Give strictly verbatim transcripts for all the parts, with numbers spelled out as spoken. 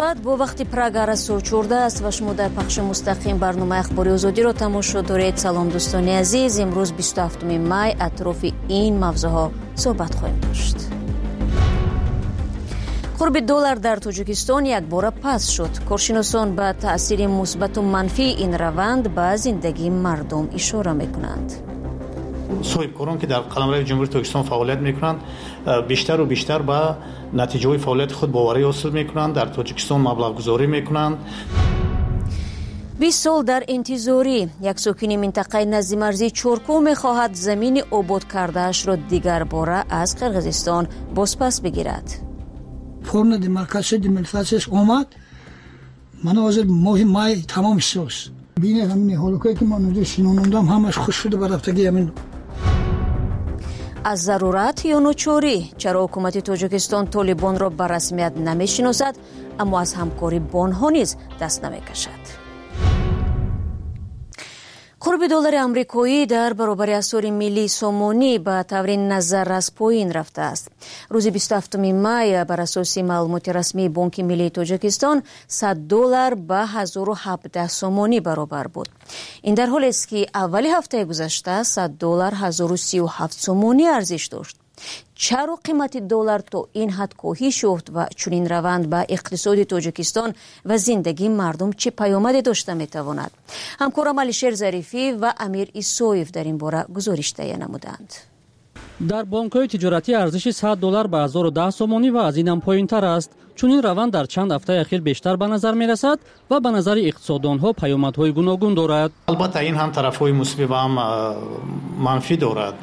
ساعت با وقتی پراگار سو چورده است و شما در پخش مستقیم برنامه اخباری آزادی را تماشا دارید. سلام دوستان عزیز، امروز بیست و هفتم می اطراف این موضوعها صحبت خواهیم داشت. قرب دلار در تاجیکستان یک بار پس شد. کارشناسان به تأثیر مثبت و منفی این روند به زندگی مردم اشاره میکنند. صاحبکاران که در قلمرو جمهوری تاجیکستان فعالیت میکنند بیشتر و بیشتر به نتیجه های فعالیت خود باوری حاصل میکنند، در تاجیکستان مبلغ گذاری میکنند. بیست سال در انتظاری یک ساکن منطقه نزد مرزی چورکو میخواهد زمین آباد کردهش را دیگر باره از قرقیزستان بازپس بگیرد. فرن دیمارکاسیون دیمارکاسیونش آمد، من حاضر ماه مای تمام شد. بینه همین حالوکایی که من اونجا شنوندم همش خوش شده به رفتگی همین. از ضرورت یا ناچاری چرا حکومت تاجیکستان طالبان را به رسمیت نمیشناسد اما از همکاری با آنها نیز دست نمیکشد؟ قرب دلار آمریکایی در برابر اسعار ملی سومونی به طور نظررس پایین رفته است. روز بیست و هفتم می بر اساس معلومات رسمی بانک ملی تاجیکستان صد دلار به هزار و هفده سومونی برابر بود. این در حالی است که اولی هفته گذشته صد دلار هزار و سی و هفت سومونی ارزش داشت. چرا قیمت دلار تا این حد کاهش یافت و چنین روند به اقتصاد تاجیکستان و زندگی مردم چه پیامدی داشته میتواند؟ همکارم علیشیر ظریفی و امیر ایسویف در این باره گزارش تهیه نمودند. در بانک‌های تجارتی ارزش صد دلار به هزار و ده سومونی و از این هم پایین‌تر است. چون این روند در چند هفته اخیر بیشتر به نظر می‌رسد و به نظر اقتصاددان‌ها پیامدهای گوناگون دارد. البته این هم طرف‌های مثبت و هم منفی دارد.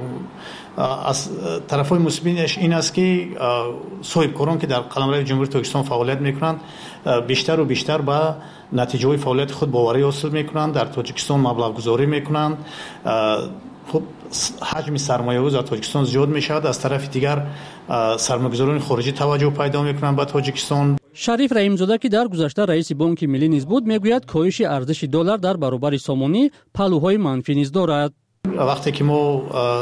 از طرف‌های مثبتش این است که صاحبکاران که در قلمرو جمهوری تاجیکستان فعالیت می‌کنند بیشتر و بیشتر به نتیجه های فعالیت خود باوری حاصل می‌کنند، در تاجیکستان مبلغ گذاری می‌کنند. خب حجم سرمایه‌گذاری در تاجیکستان زیاد می‌شود، از طرف دیگر سرمایه‌گذاران خارجی توجه پیدا می‌کنند به تاجیکستان. شریف رحیم‌زاده که در گذشته رئیس بانک ملی نیز بود میگوید کاهش ارزش دلار در برابر سومونی پهلوهای منفی نیز دارد. وقتی که ما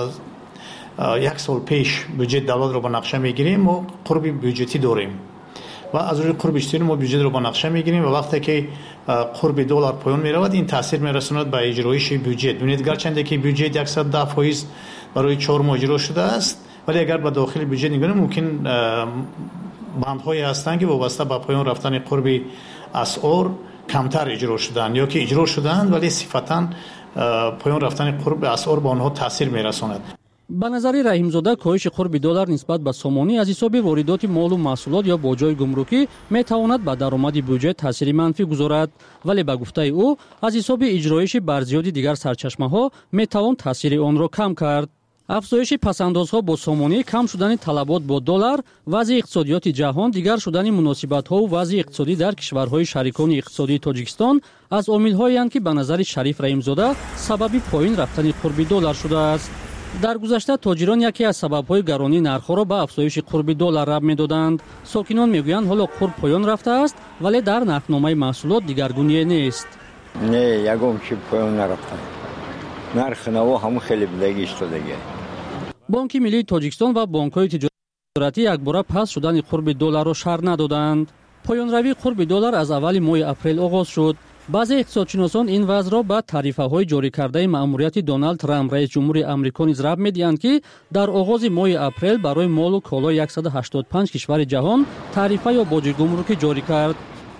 یک سال پیش بودجت دولت رو با نقشه میگیریم ما قرب بودجتی داریم و از روی قرب بودجتی ما بودجت رو با نقشه میگیریم و وقتی که قرب دلار پایین میرود این تاثیر میرساند به اجرایش بودجت. ببینید گرچند که بودجت صد و ده فیصد برای چهار ماه اجرا شده است ولی اگر به داخل بودجت نگاه ممکن بندهایی هستند که وابسته به پایین رفتن قرب اسعار کمتر اجرا شدن یا که اجرا شدند ولی صفتا پایین رفتن قرب اسعار به آنها تاثیر میرساند. به نظر رحیم‌زاده کاهش قرب دلار نسبت به سومونی از حساب واردات مال و محصولات یا باج‌های گمرکی میتواند به درآمد بودجه تاثیر منفی گذارد ولی به گفته او از حساب اجرایش برزیادی دیگر سرچشمه‌ها میتوان تاثیر آن را کم کرد. افزایش پس‌اندازها با سومونی، کم شدن طلبات با دلار، وضع اقتصادیات جهان، دیگر شدن مناسبت‌ها و وضع اقتصادی در کشورهای شریکان اقتصادی تاجیکستان از عامل‌هایی اند که به نظر شریف رحیم‌زاده سبب پایین رفتن قرب دلار شده است. در گذشته تاجران یکی از سبب‌های گرانی نرخ‌ها را به افزایش قرب دلار ربط می‌دادند. ساکنان می‌گویند حالا قرب پایان رفته است ولی در نرخنامه محصولات دیگرگونی نیست. نه یگم که پایان نرفته. نرخ نو هم خیلی بلگی شده. بانک ملی تاجیکستان و بانک‌های تجارتی یک بار پس شدن قرب دلار را شرح ندادند. پایان روی قرب دلار از اول ماه اپریل آغاز شد. بعضی اقتصادشناسان این وضع را به تعرفه‌های جاری کرده مأموریت دونالد ترامپ رئیس جمهوری آمریکا نیز ربط می‌دهند که در آغاز ماه اپریل برای مال و کالا صد و هشتاد و پنج کشور جهان تعرفه یا باج گمرکی جاری کرد.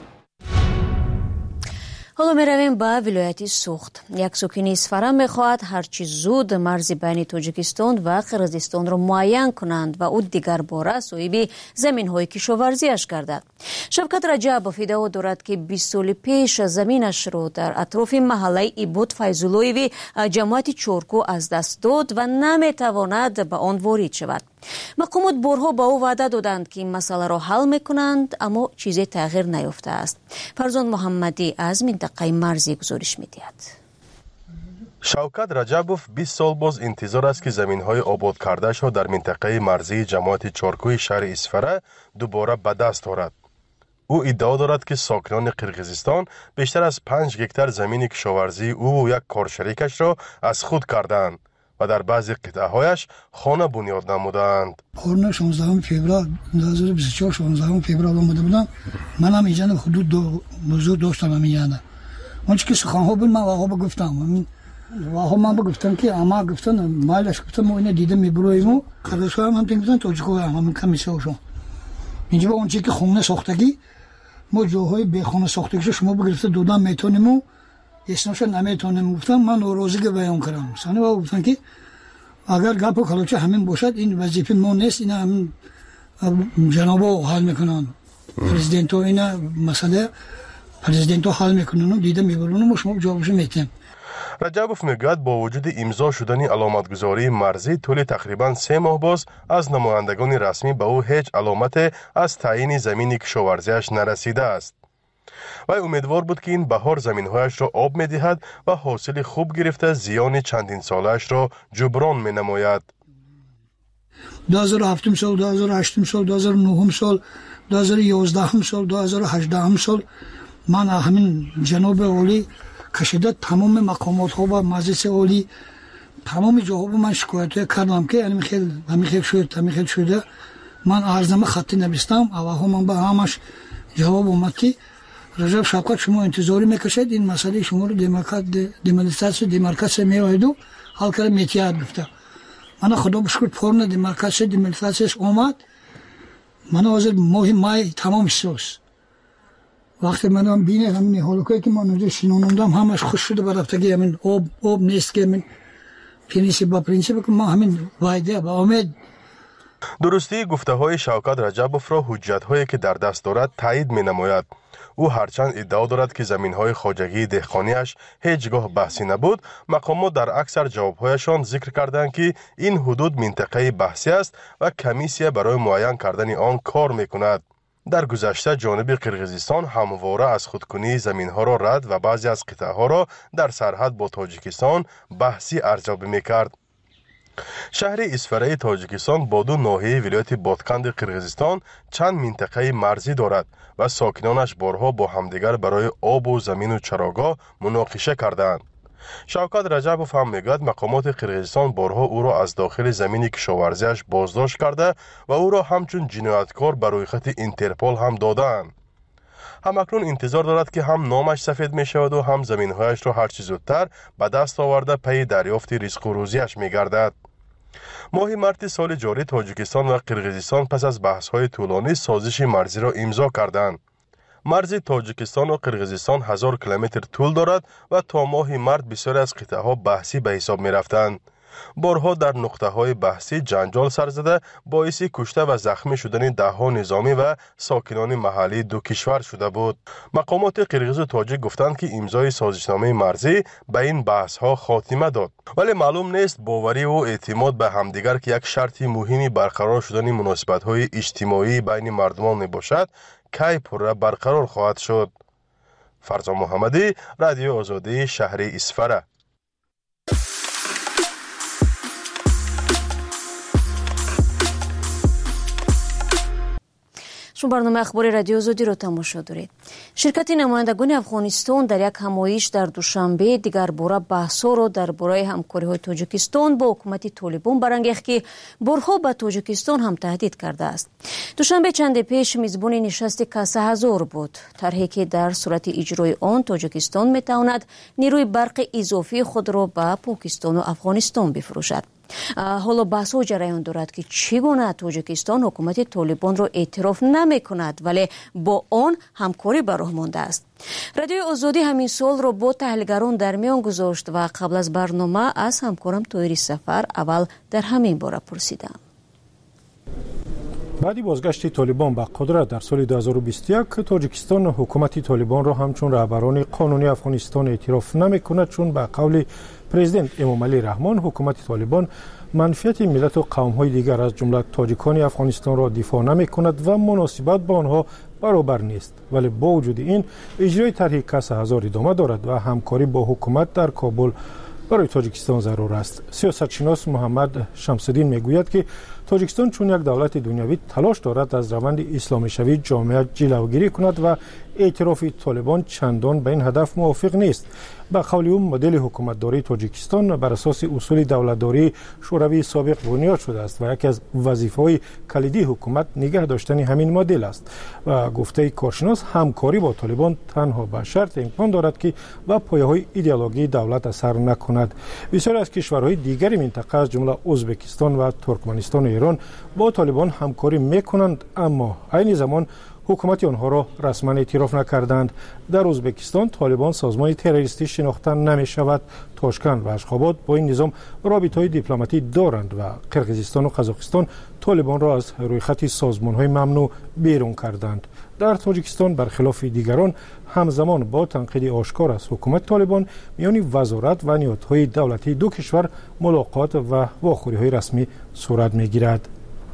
حالا می رویم به ولایت سوخت. یک ساکن اصفهان می خواهد هرچی زود مرز بین تاجیکستان و قرقیزستان را معین کنند و او دیگر باره صاحب زمین های کشاورزیش گردد. شوکت رجبوف ادعا دارد که بیست سال پیش زمینش را در اطراف محله ایبود فیض‌اللهی جماعت چورکو از دست داد و نمی تواند به آن وارد شود. مقامات بارها با او وعده دادند که این مسئله را حل میکنند اما چیزی تغییر نیافته است. فرزان محمدی از منطقه مرزی گزارش میدهد. شوکت رجبوف بیست سال باز انتظار است که زمین‌های آباد کرده شده در منطقه مرزی جماعت چورکوی شهر اصفهان دوباره به دست آورد. او ادعا دارد که ساکنان قرقیزستان بیشتر از پنج هکتار زمین کشاورزی او و یک کارشریکش را از خود کردند و در بعضی قطعه‌هایش خانه بنیاد نمودند. خورنه شانزدهم فوریه دو هزار و بیست و چهار شانزدهم فوریه آمده بودم. من هم اینجا حدود دو موضوع داشتم همین. اونچه که سخن‌ها بود من واقعا گفتم. من واقعا من گفتم که اما گفتن مالش گفتم ما اینو دیدم میبرویم. خلاصا هم هم گفتن توجیکو هم هم کمیسیون. اینجا با اونچه که خونه ساختگی ما جاهای به خونه ساختگی شما بگرفته دادن میتونیم و اسمش نمیتونیم. گفتم من ناراضی بیان کردم. سانی با گفتن که اگر گپ کلوچه همین باشد این وظیفه ما نیست. اینا هم جنابا حل میکنن. پرزیدنت اینا مسئله پرزیدنت حل میکنن و دیده میبرن و شما جوابش میتیم. رجبوف میگوید با وجود امضا شدن علامتگذاری مرزی طول تقریبا سه ماه باز از نمایندگان رسمی به او هیچ علامت از تعیین زمین کشاورزیش نرسیده است. و امیدوار بود که این بهار زمینهایش را آب میدهد و حاصل خوب گرفته زیان چندین سالش را جبران می نماید. دو هزار و هفت سال، دو هزار و هشت سال، دو هزار و نه سال، دو هزار و یازده سال، دو هزار و هجده سال من همین جناب عالی کشیده تمام مقامات ها و مجلس عالی تمام جاها من شکایت کردم که همین خیلی همین خیلی شد همین خیلی شده. من عرضنامه خطی نوشتم اول من به همش جواب اومد که رجب شوکت شما انتظاری میکشید این مسئله شما رو دموکرات دموکراسی دموکراسی میوید و حل کرد میتیاد گفته. من خدا بشکر پرن دموکراسی دموکراسی اومد. من از ماه مای تمام شد. وقتی من بینه همین حالوکی که من اونجا شنوندم همش خوش شده برفتگی همین آب آب نیست که من پرینسیپ با پرینسیپ که ما همین وایده با امید. درستی گفته های شوکت رجبوف را حجت هایی که در دست دارد تایید می نماید. او هرچند ادعا دارد که زمین های خواجگی دهقانیش هیچگاه بحثی نبود، مقامات در اکثر جوابهایشان ذکر کردند که این حدود منطقه بحثی است و کمیسیه برای معین کردن آن کار می کند. در گذشته جانب قرقیزستان همواره از خودکنی زمین ها را رد و بعضی از قطعه ها را در سرحد با تاجیکستان بحثی ارزیابی می کرد. شهر اسفره تاجیکستان با دو ناحیه ولایت بادکند قرقیزستان چند منطقه مرزی دارد و ساکنانش بارها با همدیگر برای آب و زمین و چراگاه مناقشه کردند. شوکت رجبوف هم میگوید مقامات قرقیزستان بارها او را از داخل زمین کشاورزیش بازداشت کرده و او را همچون جنایتکار بر روی خط اینترپول هم دادند. همکنون انتظار دارد که هم نامش سفید می شود و هم زمینهایش را هرچی زودتر به دست آورده پی دریافت رزق و روزیش می گردد. ماه مارس سال جاری تاجیکستان و قرقیزستان پس از بحث‌های طولانی سازش مرزی را امضا کردند. مرز تاجیکستان و قرقیزستان هزار کیلومتر طول دارد و تا ماه مارس بسیاری از قطعه‌ها بحثی به حساب می رفتند. بارها در نقطه‌های بحثی جنجال سر زده باعث کشته و زخمی شدن ده‌ها نظامی و ساکنان محلی دو کشور شده بود. مقامات قرقیز و تاجیک گفتند که امضای سازشنامه مرزی به این بحث‌ها خاتمه داد، ولی معلوم نیست باوری و اعتماد به همدیگر که یک شرط مهمی برقرار شدن مناسبت‌های اجتماعی بین مردمان میباشد کی پره برقرار خواهد شد. فرزان محمدی، رادیو آزادی، شهر اسفره. شما برنامه اخبار رادیو آزادی را تماشا دارید. شرکت نمایندگان افغانستان در یک همایش در دوشنبه دیگر باره بحث‌ها را درباره همکاری‌های تاجیکستان با حکومت طالبان برانگیخت که بارها به تاجیکستان هم تهدید کرده است. دوشنبه چند پیش میزبان نشست کاسه هزار بود، طرحی که در صورت اجرای آن تاجیکستان میتواند نیروی برق اضافی خود را به پاکستان و افغانستان بفروشد. حالا بحث و جریان دارد که چگونه تاجیکستان حکومت طالبان را اعتراف نمی کند ولی با آن همکاری به راه مانده است. رادیو آزادی همین سال را با تحلیلگران در میان گذاشت و قبل از برنامه از همکارم طاهری سفر اول در همین باره پرسیدم. بعد بازگشت طالبان به قدرت در سال دو هزار و بیست و یک تاجیکستان حکومت طالبان را همچون رهبران قانونی افغانستان اعتراف نمی کند، چون به قول پرزیدنت امامعلی رحمان حکومت طالبان منفعت ملت و قوم های دیگر از جمله تاجیکان افغانستان را دفاع نمی کند و مناسبت با آنها برابر نیست. ولی با وجود این اجرای طرح کاسه هزار ادامه دارد و همکاری با حکومت در کابل برای تاجیکستان ضرور است. سیاستشناس محمد شمس‌الدین میگوید که تاجیکستان چون یک دولت دنیوی تلاش دارد از روند اسلامی شوی جامعه جلوگیری کند و اعتراف طالبان چندان به این هدف موافق نیست. با قول او مدل حکومتداری تاجیکستان بر اساس اصول دولتداری شوروی سابق بنیاد شده است و یکی از وظیفه‌های کلیدی حکومت نگه داشتن همین مدل است و گفته کارشناس همکاری با طالبان تنها به شرط امکان دارد که با پایه‌های ایدئولوژی دولت اثر نکند. بسیاری از کشورهای دیگر منطقه از جمله ازبکستان و ترکمنستان و ایران با طالبان همکاری میکنند، اما عین زمان حکومت آنها را رسما اعتراف نکردند. در ازبکستان طالبان سازمان تروریستی شناخته نمی شود. تاشکند و اشخاباد با این نظام رابطه‌های دیپلماتی دارند و قرقیزستان و قزاقستان طالبان را از روی خط سازمان‌های ممنوع بیرون کردند. در تاجیکستان برخلاف دیگران همزمان با تنقید آشکار از حکومت طالبان میان وزارت و نهادهای دولتی دو کشور ملاقات و واخوری‌های رسمی صورت می‌گیرد.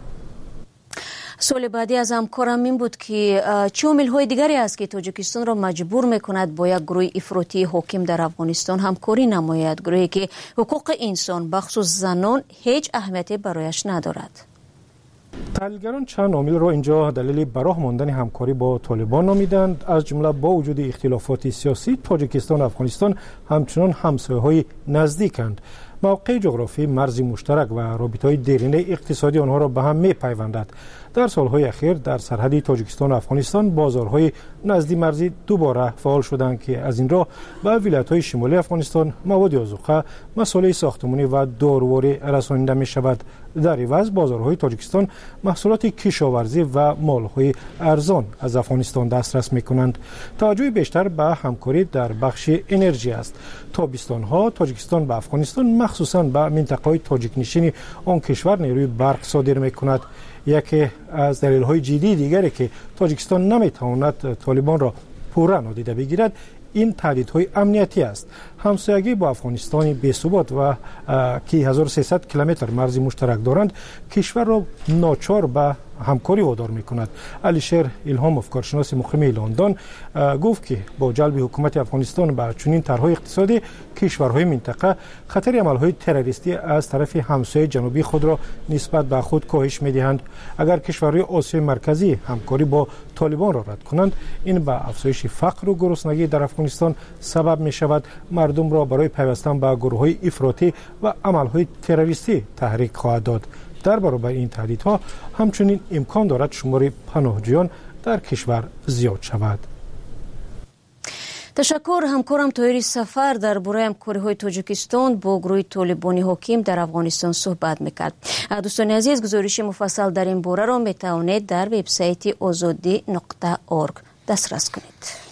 سوال بعدی از همکارم این بود که چه عامل‌های دیگری است که تاجیکستان را مجبور می‌کند با یک گروه افراطی حاکم در افغانستان همکاری نماید، گروهی که حقوق انسان بخصوص زنان هیچ اهمیتی برایش ندارد. تحلیلگران چند عامل را اینجا دلیل براه ماندن همکاری با طالبان نامیدند. از جمله با وجود اختلافات سیاسی تاجیکستان و افغانستان همچنان همسایه‌های نزدیکند. موقع جغرافی، مرز مشترک و رابطه‌های دیرینه اقتصادی آنها را به هم می‌پیوندد. در سالهای اخیر در سرحد تاجیکستان و افغانستان بازارهای نزدی مرزی دوباره فعال شدند که از این راه به ولایت‌های شمالی افغانستان مواد آذوقه، مسائل ساختمانی و داروواری رسانیده می‌شود. در عوض بازارهای تاجیکستان محصولات کشاورزی و مال‌های ارزان از افغانستان دسترس می‌کنند. توجه بیشتر به همکاری در بخش انرژی است. تابستان‌ها تاجیکستان به افغانستان مخصوصاً به منطقه‌های تاجیک نشین آن کشور نیروی برق صادر می‌کند. یکی از دلایل جدی دیگری که تاجیکستان نمی‌تواند طالبان را پورا نادیده بگیرد این تهدیدهای امنیتی است. همسایگی با افغانستان بی‌ثبات و که هزار و سیصد کیلومتر مرز مشترک دارند کشور را ناچار به همکاری وادار می‌کند. علیشیر الهاموف کارشناس مقیم لندن گفت که با جلب حکومت افغانستان به چنین طرح‌های اقتصادی کشورهای منطقه خطر عمل‌های تروریستی از طرف همسایه جنوبی خود را نسبت به خود کاهش می‌دهند. اگر کشورهای آسیای مرکزی همکاری با طالبان را رد کنند این به افزایش فقر و گرسنگی در افغانستان سبب می‌شود. مردم را برای پیوستن به گروه‌های افراطی و عمل‌های تروریستی تحریک خواهد داد. در برابر این تهدیدها همچنین امکان دارد شمار پناهجویان در کشور زیاد شود. تشکر همکارم طاهر سفر درباره همکاری‌های تاجیکستان با گروه طالبانی حاکم در افغانستان صحبت می‌کرد. دوستان عزیز گزارش مفصل در این باره را می‌توانید در وبسایت آزادی نقطه اورگ دسترس کنید.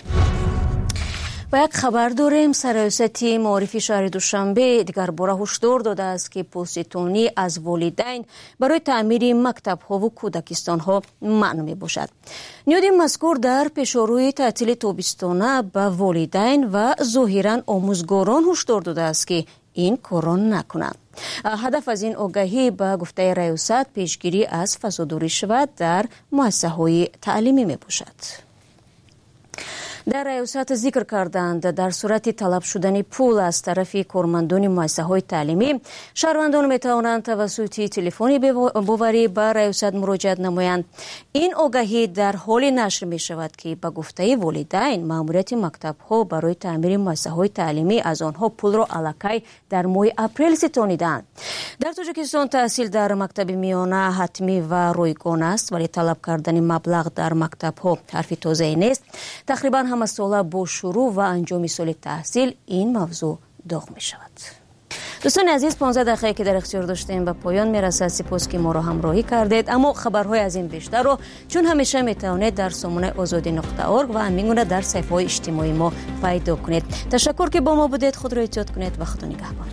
و یک خبر داریم. سرایست معارف شهر دوشنبه دیگر باره هشدار داده است که پوست‌تونی از والدین برای تعمیر مکتب‌ها و کودکستان‌ها ممنوع می‌باشد. نیاد مذکور در پیشروی تعطیل تابستانه به والدین و ظاهراً آموزگاران هشدار داده است که این کار نکنند. هدف از این آگاهی به گفته ریاست پیشگیری از فساد و رشوت در مؤسسه‌های تعلیمی می‌باشد. در ریاست ذکر کردند در صورت طلب شدن پول از طرف کارمندان مؤسسه‌های تعلیمی شهروندان می‌توانند توسط تلفنی باوری به ریاست مراجعه نمایند. این آگاهی در حال نشر می‌شود که به گفته والدین مأموریت مکتب‌ها برای تعمیر مؤسسه‌های تعلیمی از آنها پول را الکی در ماه اپریل ستانیدند. در تاجیکستان تحصیل در مکتب میانه حتمی و رایگان است ولی طلب کردن مبلغ در مکتب‌ها حرف تازه‌ای نیست. تقریباً همه ساله با شروع و انجام سال تحصیل این موضوع داغ می شود. دوستان عزیز پانزده دقیقه که در اختیار داشتیم به پایان می رسد. سپاس که ما را همراهی کردید. اما خبرهای از این بیشتر رو چون همیشه می توانید در سامانه آزادی نقطه اورگ و همینگونه در صفحه های اجتماعی ما پیدا کنید. تشکر که با ما بودید. خود را احتیاط کنید و خدا نگهدار.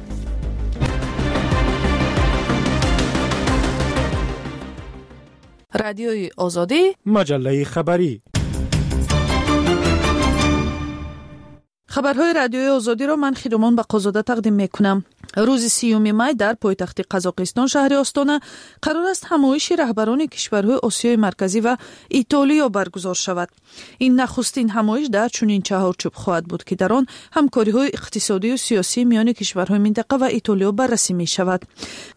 رادیوی آزادی مجله خبری. خبرهای رادیوی آزادی را من خیرمان بقازاده تقدیم میکنم. روز سیوم می در پایتخت قزاقستان شهر آستانه قرار است همایش رهبران کشورهای آسیای مرکزی و ایتالیا برگزار شود. این نخستین همایش در چنین چهارچوب خواهد بود که در آن همکاری‌های اقتصادی و سیاسی میان کشورهای منطقه و ایتالیا بررسی می شود.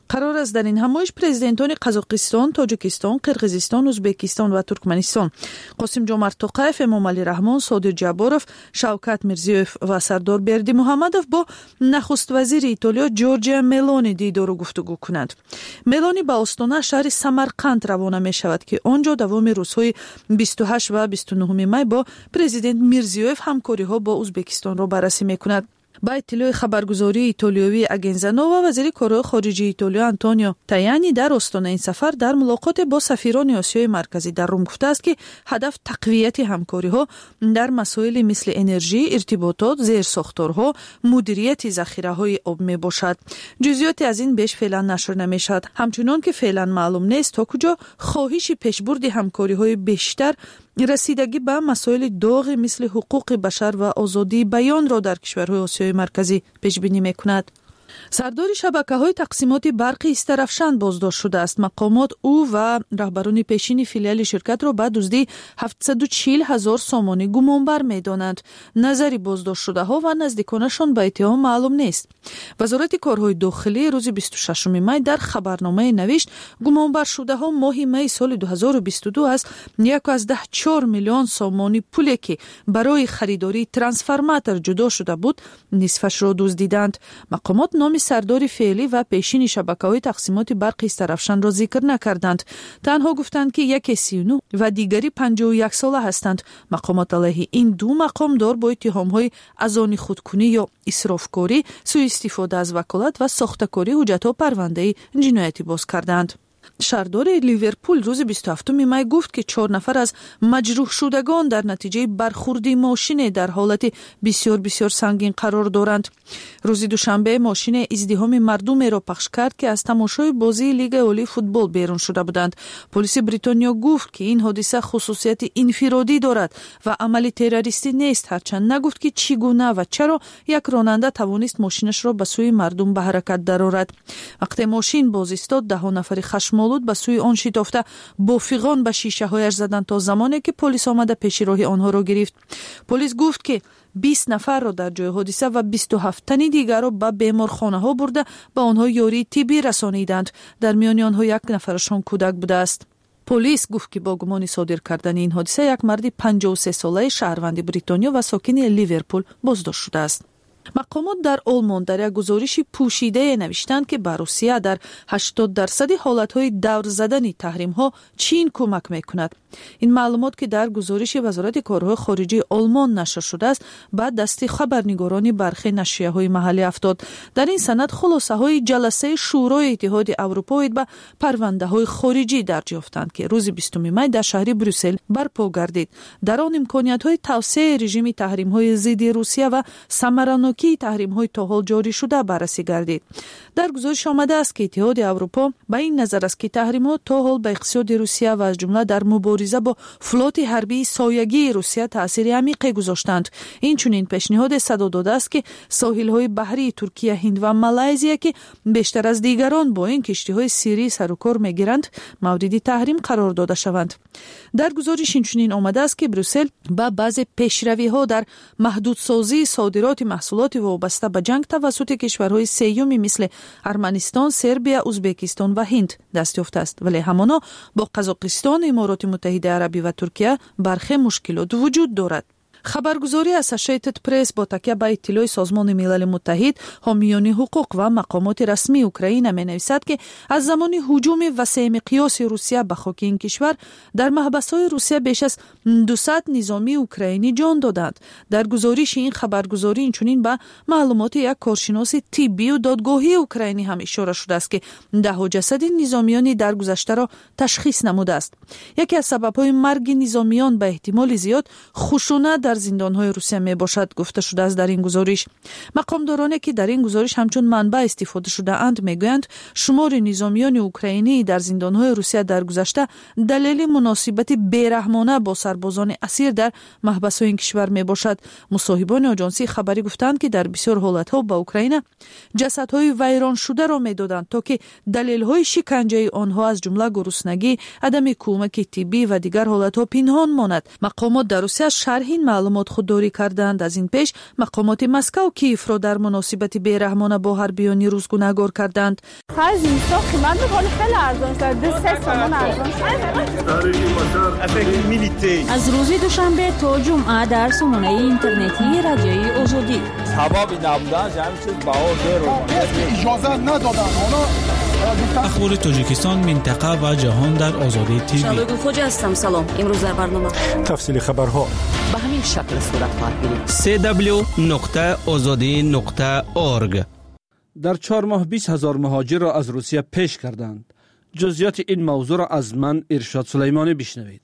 قرار است در این همایش پرزیدنتان قزاقستان، تاجیکستان، قرقیزستان، ازبکستان و ترکمنستان قاسم جمعت توقیف، امامعلی رحمان، صادق جبارов، شوکت میرزیوف و سردار بردی محمدov با نخست وزیر ایتالیا جورجیا ملونی دیدار و گفتگو کنند. ملونی به آستانه شهر سمرقند روانه می شود که آنجا دوام روزهای بیست و هشت و بیست و نه می با پرزیدنت میرزیوف همکاری ها با ازبکستان را بررسی می کند. با اطلاع خبرگزاری ایتالیایی اگنزا نووا، وزیر کارهای خارجه ایتالیا آنتونیو تایانی در آستانه این سفر در ملاقات با سفیران آسیای مرکزی در روم گفته است که هدف تقویت همکاری‌ها در مسائل مثل انرژی، ارتباطات، زیرساختارها، مدیریت ذخیره‌های آب میباشد. جزئیات از این بیش فعلا نشر نمیشد. همچنان که فعلا معلوم نیست تا کجا خواهش پیشبرد همکاری‌های بیشتر رسیدگی به مسائل داغ مثل حقوق بشر و آزادی بیان را در کشورهای آسیای مرکزی پیش بینی می‌کند. سردار شبکه‌های تقسیمات برق استرافشان بازداشت شده است. مقامات او و رهبران پیشین فیلیال شرکت را به دزدی هفتصد و چهل هزار سامانی گمانبر می‌دانند. نظری بازداشت شده‌ها و نزدیکانشان به اتهام معلوم نیست. وزارت کارهای داخلی روز بیست و ششم می در خبرنامه نوشت گمانبر شده‌ها ماه می سال دو هزار و بیست و دو از یک از ده چهار میلیون سامانی پولی که برای خریداری ترانسفورماتور جدا شده بود نصفش را دزدیدند. مقامات نام سردار فعلی و پیشین شبکه‌های تقسیمات برق استرافشان را ذکر نکردند. تنها گفتند که یکی سی و نه و دیگری پنجاه و یک ساله هستند. مقامات علیه این دو مقام دار با اتهام‌های از آن خودکنی یا اسرافکاری، سوء استفاده از وکالت و ساخته‌کاری حجت‌ها پرونده جنایتی باز کردند. شهردار لیورپول روز بیست و هفتم می گفت که چهار نفر از مجروح شدگان در نتیجه برخوردی ماشین در حالت بسیار بسیار سنگین قرار دارند. روز دوشنبه ماشین ازدحام مردم را پخش کرد که از تماشای بازی لیگ عالی فوتبال بیرون شده بودند. پلیس بریتانیا گفت که این حادثه خصوصیت انفرادی دارد و عمل تروریستی نیست، هرچند نگفت که چگونه و چرا یک راننده توانست ماشینش را به سوی مردم به حرکت درآورد. وقتی ماشین باز ایستاد ده نفر خشمالود به سوی آن شتافته با فیغان به شیشه هایش زدند تا زمانی که پلیس آمده پیش راه آنها را گرفت. پلیس گفت که بیست نفر را در جای حادثه و بیست و هفت تن دیگر را به بیمارخانه ها برده به آنها یاری طبی رسانیدند. در میان آنها یک نفرشان کودک بوده است. پلیس گفت که با گمان صادر کردن این حادثه یک مرد پنجاه و سه ساله شهروند بریتانیا و ساکن لیورپول بازداشت شده است. مقامات در آلمان در یک گزارش پوشیده نوشتند که به روسیه در هشتاد درصد حالتهای دور زدن تحریم ها چین کمک میکند. این معلومات که در گزارش وزارت کارهای خارجه آلمان نشر شده است بعد دست خبرنگاران برخی نشریه های محلی افتاد. در این سند خلاصه های جلسه شورای اتحاد اروپا به پرونده های خارجی درج یافتند که روز بیستم می در شهر بروسل برپا گردید. در آن امکانیت های توسعه رژیم تحریم های ضد روسیه و ثمراناکی تحریم های تا حال جاری شده بررسی گردید. در گزارش آمده است که اتحاد اروپا به این نظر است که تحریم ها تا حال به اقتصاد روسیه و از جمله در مبارزه با فلوت حربی سایگی روسیه تأثیر عمیقی گذاشتند. این چنین پیشنهاد صدا داده است که ساحل های بحری ترکیه، هند و مالایزیا که بیشتر از دیگران با این کشتی های سیری سر و کار میگیرند مورد تحریم قرار داده شوند. در گزارش این چنین آمده است که بروسل با بعض پیشروی ها در محدودسازی صادرات محصولات وابسته به جنگ توسط کشورهای سیومی مثل ارمنستان، سربیا، ازبکستان و هند دست یافته است، ولی همانا با قزاقستان، امارات متحده عربی و ترکیه برخی مشکلات وجود دارد. خبرگزاری اسوسییتد پرس با تکیه به اطلاع سازمان ملل متحد حامیان حقوق و مقامات رسمی اوکراین می‌نویسد که از زمان هجوم وسیع مقیاس روسیه به خاک این کشور در محبس‌های روسیه بیش از دویست نظامی اوکراینی جان دادند. در گزارش این خبرگزاری اینچنین به معلومات یک کارشناس طبی و دادگاهی اوکراینی هم اشاره شده است که ده جسد نظامیان در گذشته را تشخیص نموده است. یکی از سبب‌های مرگ نظامیان به احتمال زیاد خشونت در زندان‌های روسیه میباشد گفته شده است. در این گزارش مقامدارانی که در این گزارش همچون منبع استفاده شده اند میگویند شمار نظامیان اوکراینی در زندان‌های روسیه در گذشته دلیل مناسبت بیرحمانه با سربازان اسیر در محبس‌های این کشور میباشد. مصاحبان آژانسی خبری گفتند که در بسیار حالت‌ها با اوکراین جسدهای ویران شده را میدادند تا که دلیل‌های شکنجه آنها از جمله گرسنگی، عدم کمک طبی و دیگر حالت‌ها پنهان ماند. مقامات در روسیه شرح این маълумот худдорӣ карданд. аз ин пеш мақомоти Москав Киевро дар муносибати бераҳмона бо ҳарбиёни рус гунahгор карданд. аз рӯзи душанбе то ҷумъа дар сомонаи интернетии радиои озодӣ ахбори тоҷикистон минтақа ва ҷаҳон дар озодӣ тв. шалоги хоҷа ҳастам. салом. имрӯз дар барнома тафсили хабарҳо ба ҳамин шакл сурат хоҳад гирифт. се дабл ю нуқта озодӣ нуқта орг. дар чор моҳ бист ҳазор муҳоҷирро аз русия пеш карданд. ҷузъиёти ин мавзӯъро аз ман иршод сулаймонӣ бишнавед.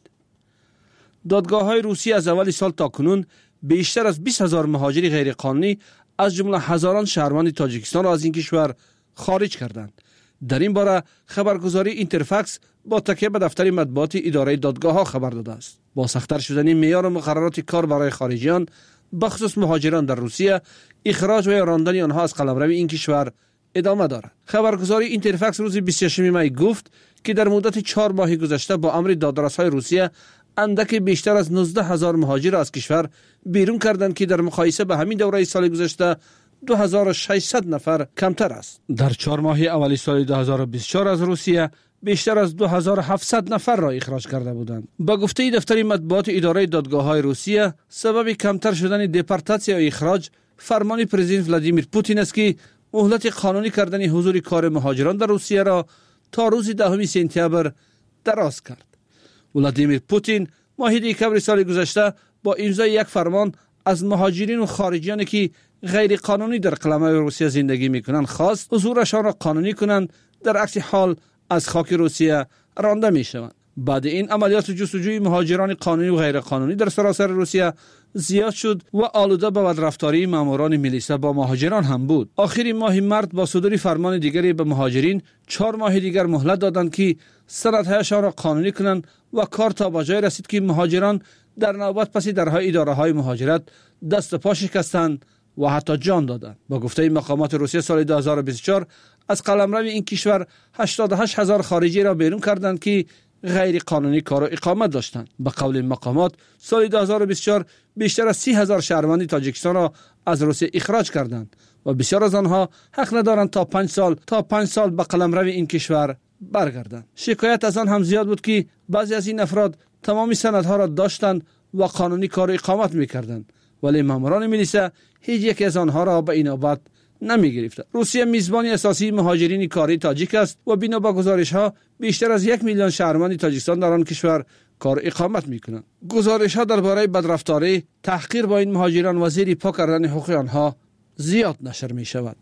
додгоҳҳои русия аз аввали сол то кунун бештар аз бист ҳазор муҳоҷири ғайриқонунӣ аз ҷумла ҳазорон шаҳрванди тоҷикистонро аз ин кишвар хориҷ карданд. дар ин бора хабаргузории Интерфакс бо такя ба дафтари матбуоти идораи додгоҳҳо хабар додааст. бо сахттар шудани меъёру муқаррароти кор барои хориҷиён, бахусус муҳоҷирон дар Русия, ихроҷ ва ё рондани онҳо аз қаламрави ин кишвар идома дорад. хабаргузории Интерфакс рӯзи бисту шашуми май гуфт, ки дар муддати чор моҳи гузашта бо амри додразҳои Русия андаке бештар аз нуздаҳ ҳазор муҳоҷирро аз кишвар берун карданд, ки дар муқоиса ба ҳамин давраи соли гузашта ду ҳазор و шашсад нафар камтар аст. дар чор моҳи аввали соли ду ҳазор و бисту чор аз Русия бештар аз ду ҳазор و ҳафтсад нафарро ихроҷ карда буданд. ба гуфтаи дафтари матбуоти идораи додгоҳҳои Русия, сабаби камтар шудани депортатсия ва ихроҷ фармони президент Владимир Путин аст, ки муҳлати қонунӣ кардани ҳузури кори муҳоҷирон дар Русияро то рӯзи дашуми сентябр дароз кард. Владимир Путин моҳи декабри соли гузашта бо имзои як фармон аз муҳоҷирину хориҷиёне, ки ғайриқонунӣ дар қаламаи Русия зиндагӣ мекунанд, хост ҳузурашонро қонунӣ кунанд, дар акси ҳол аз хоки Русия ронда мешаванд. баъди ин амалиёти ҷустуҷӯи муҳоҷирони қонунӣ ва ғайриқонунӣ дар саросари Русия зиёд шуд ва олуда ба бадрафтории маъмурони милиса бо муҳоҷирон ҳам буд. охири моҳи март бо судури фармони дигаре ба муҳоҷирин чор моҳи дигар муҳлат доданд, ки санадҳояшонро қонунӣ кунанд ва кор то ба ҷое расид, ки муҳоҷирон дар навбат паси дарҳои идораҳои муҳоҷират дасту по шикастанд ва ҳатто ҷон доданд. ба гуфтаи мақомоти Русия соли ду ҳазор و бисту чор аз қаламрави ин кишвар ҳаштоду ҳашт ҳазор хориҷиро берун карданд, ки ғайриқонунӣ кору иқомат доштанд. ба қавли мақомот соли ду ҳазор و бисту чор бештар аз си ҳазор шаҳрванди Тоҷикистонро аз Русия ихроҷ карданд ва бисёр аз онҳо ҳақ надоранд то панҷ сол то панҷ сол ба қаламрави ин кишвар баргарданд. шикоят аз он ҳам зиёд буд, ки баъзе аз ин афрод тамоми санадҳоро доштанд ва қонунӣ кору иқомат мекарданд, вале маъмурони милиса ҳеҷ яке аз онҳоро ба инобат намегирифтанд. русия мизбони асосии муҳоҷирини кории тоҷик аст ва бино ба гузоришҳо бештар аз як миллион шаҳрванди Тоҷикистон дар он кишвар кор иқомат мекунанд. гузоришҳо дар бораи бадрафторӣ, таҳқир бо ин муҳоҷирон ва зери по кардани ҳуқуқи онҳо зиёд нашр мешавад.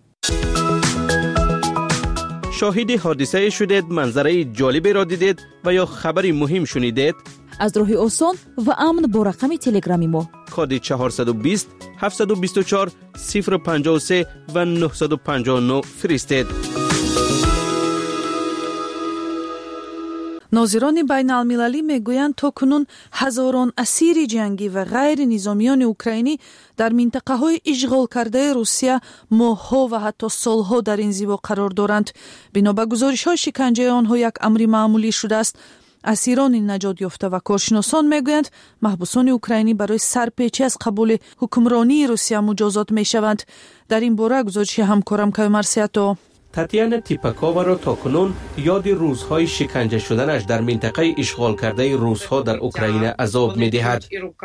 شاهد حادثه شدید، منظره جالبی را دیدید و یا خبری مهم شنیدید؟ از راه آسان و امن با رقم تلگرامی ما کد چهارصد و بیست هفتصد و بیست و چهار صفر و پنجاه و سه و نهصد و پنجاه و نه فرستید. ناظران بین المللی میگویند تا کنون هزاران اسیر جنگی و غیر نظامیان اوکراینی در منطقه های اشغال کرده روسیه ماه‌ها و حتی سالها در این زیبا قرار دارند. بنا به گزارش های شکنجه آنها یک امر معمولی شده است. اسیران نجات یافته و کارشناسان میگویند محبوسان اوکراینی برای سرپیچی از قبول حکمرانی روسیه مجازات میشوند. در این باره گزارش همکارم کیومرث سیاتو تاتیانا تیپاکووا را تاکنون یاد روزهای شکنجه شدنش در منطقه اشغال کرده روس‌ها در اوکراین عذاب می‌دهد.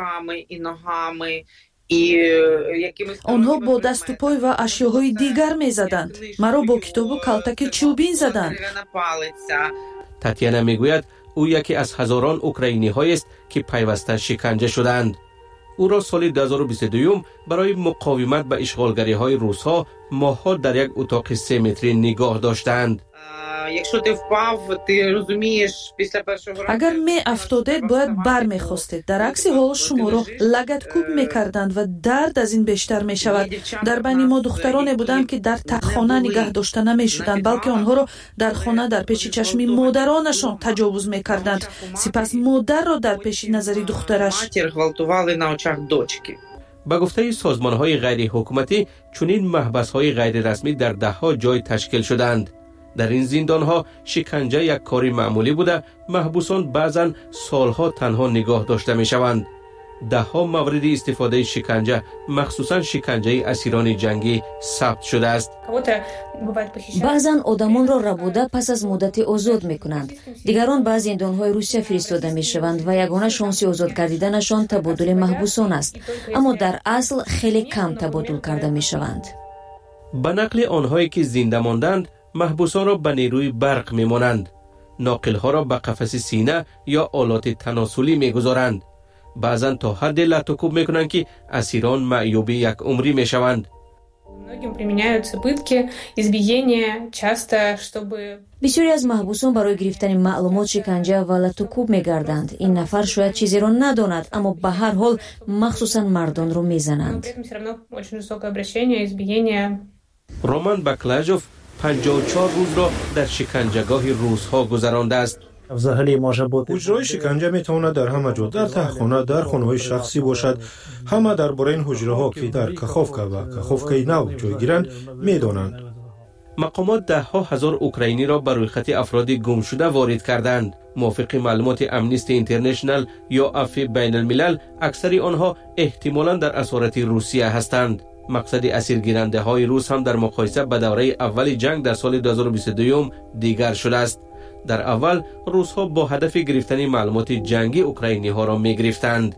آنها با دست و پای و اشیاءهای دیگر می‌زدند. مرا با کتاب و کلتک چوبین زدند. تاتیانا میگوید او یکی از هزاران اوکراینی‌هایی است که پیوسته شکنجه شدند. او را سال دو هزار و بیست و دو برای مقاومت به اشغالگری‌های روس‌ها ماه‌ها در یک اتاق سه متری نگاه داشتند. اگر می افتادید باید بر می خواستید. در عکس حال شما را لگد کوب می کردند و درد از این بیشتر می شود. در بین ما دخترانی بودند که در تخانه نگه داشته نمی شدند، بلکه آنها را در خانه در پیش چشم مادرانشان تجاوز می کردند. سپس مادر را در پیش نظر دخترش. با گفته سازمان‌های غیر حکومتی چنین محبس‌های غیر رسمی در ده‌ها جای تشکیل شدند. در این زندان‌ها شکنجه یک کاری معمولی بوده، محبوسان بعضاً سالها تنها نگاه داشته می‌شوند. ده ها مورد استفاده شکنجه مخصوصا شکنجه اسیران جنگی ثبت شده است. баъзан одамонро рабуда пас аз муддати озод мекунанд. дигарон ба зиндонҳои русия фиристода мешаванд ва ягона шонси озод гардиданашон табодули маҳбусон аст, аммо дар асл хеле кам табодул карда мешаванд. ба нақли онҳое ки зинда монданд, маҳбусонро ба нерӯи барқ мемонанд. ноқилҳоро ба қафаси сина ё олоти таносулӣ мегузоранд. баъзан то ҳадде латукуб мекунанд ки асирон маъюби якумрӣ мешаванд. бисёре аз маҳбусон барои гирифтани маълумот шиканҷа ва латукуб мегарданд. ин нафар шояд чизеро надонад, аммо ба ҳар ҳол махсусан мардонро мезананд. роман баклажов панҷоҳу чор рӯзро дар шиканҷагоҳи русҳо гузарондааст. уҷрои шиканҷа метавонад дар ҳама ҷо, дар таҳхона, дар хонаҳои шахсӣ бошад. ҳама дар бораи ин ҳуҷраҳо ки дар каховка ва каховкаи нав ҷойгиранд медонанд. мақомот даҳҳо ҳазор украиниро ба рӯйхати афроди гумшуда ворид карданд. мувофиқи маълумоти Amnesty International ё афи байналмилал, аксари онҳо эҳтимолан дар асорати Русия ҳастанд. мақсади асиргирандаҳои рус ҳам дар муқоиса ба давраи аввали ҷанг дар соли ду ҳазору бисту ду дигар шудааст. дар аввал русҳо бо ҳадафи гирифтани маълумоти ҷангӣ украиниҳоро мегирифтанд.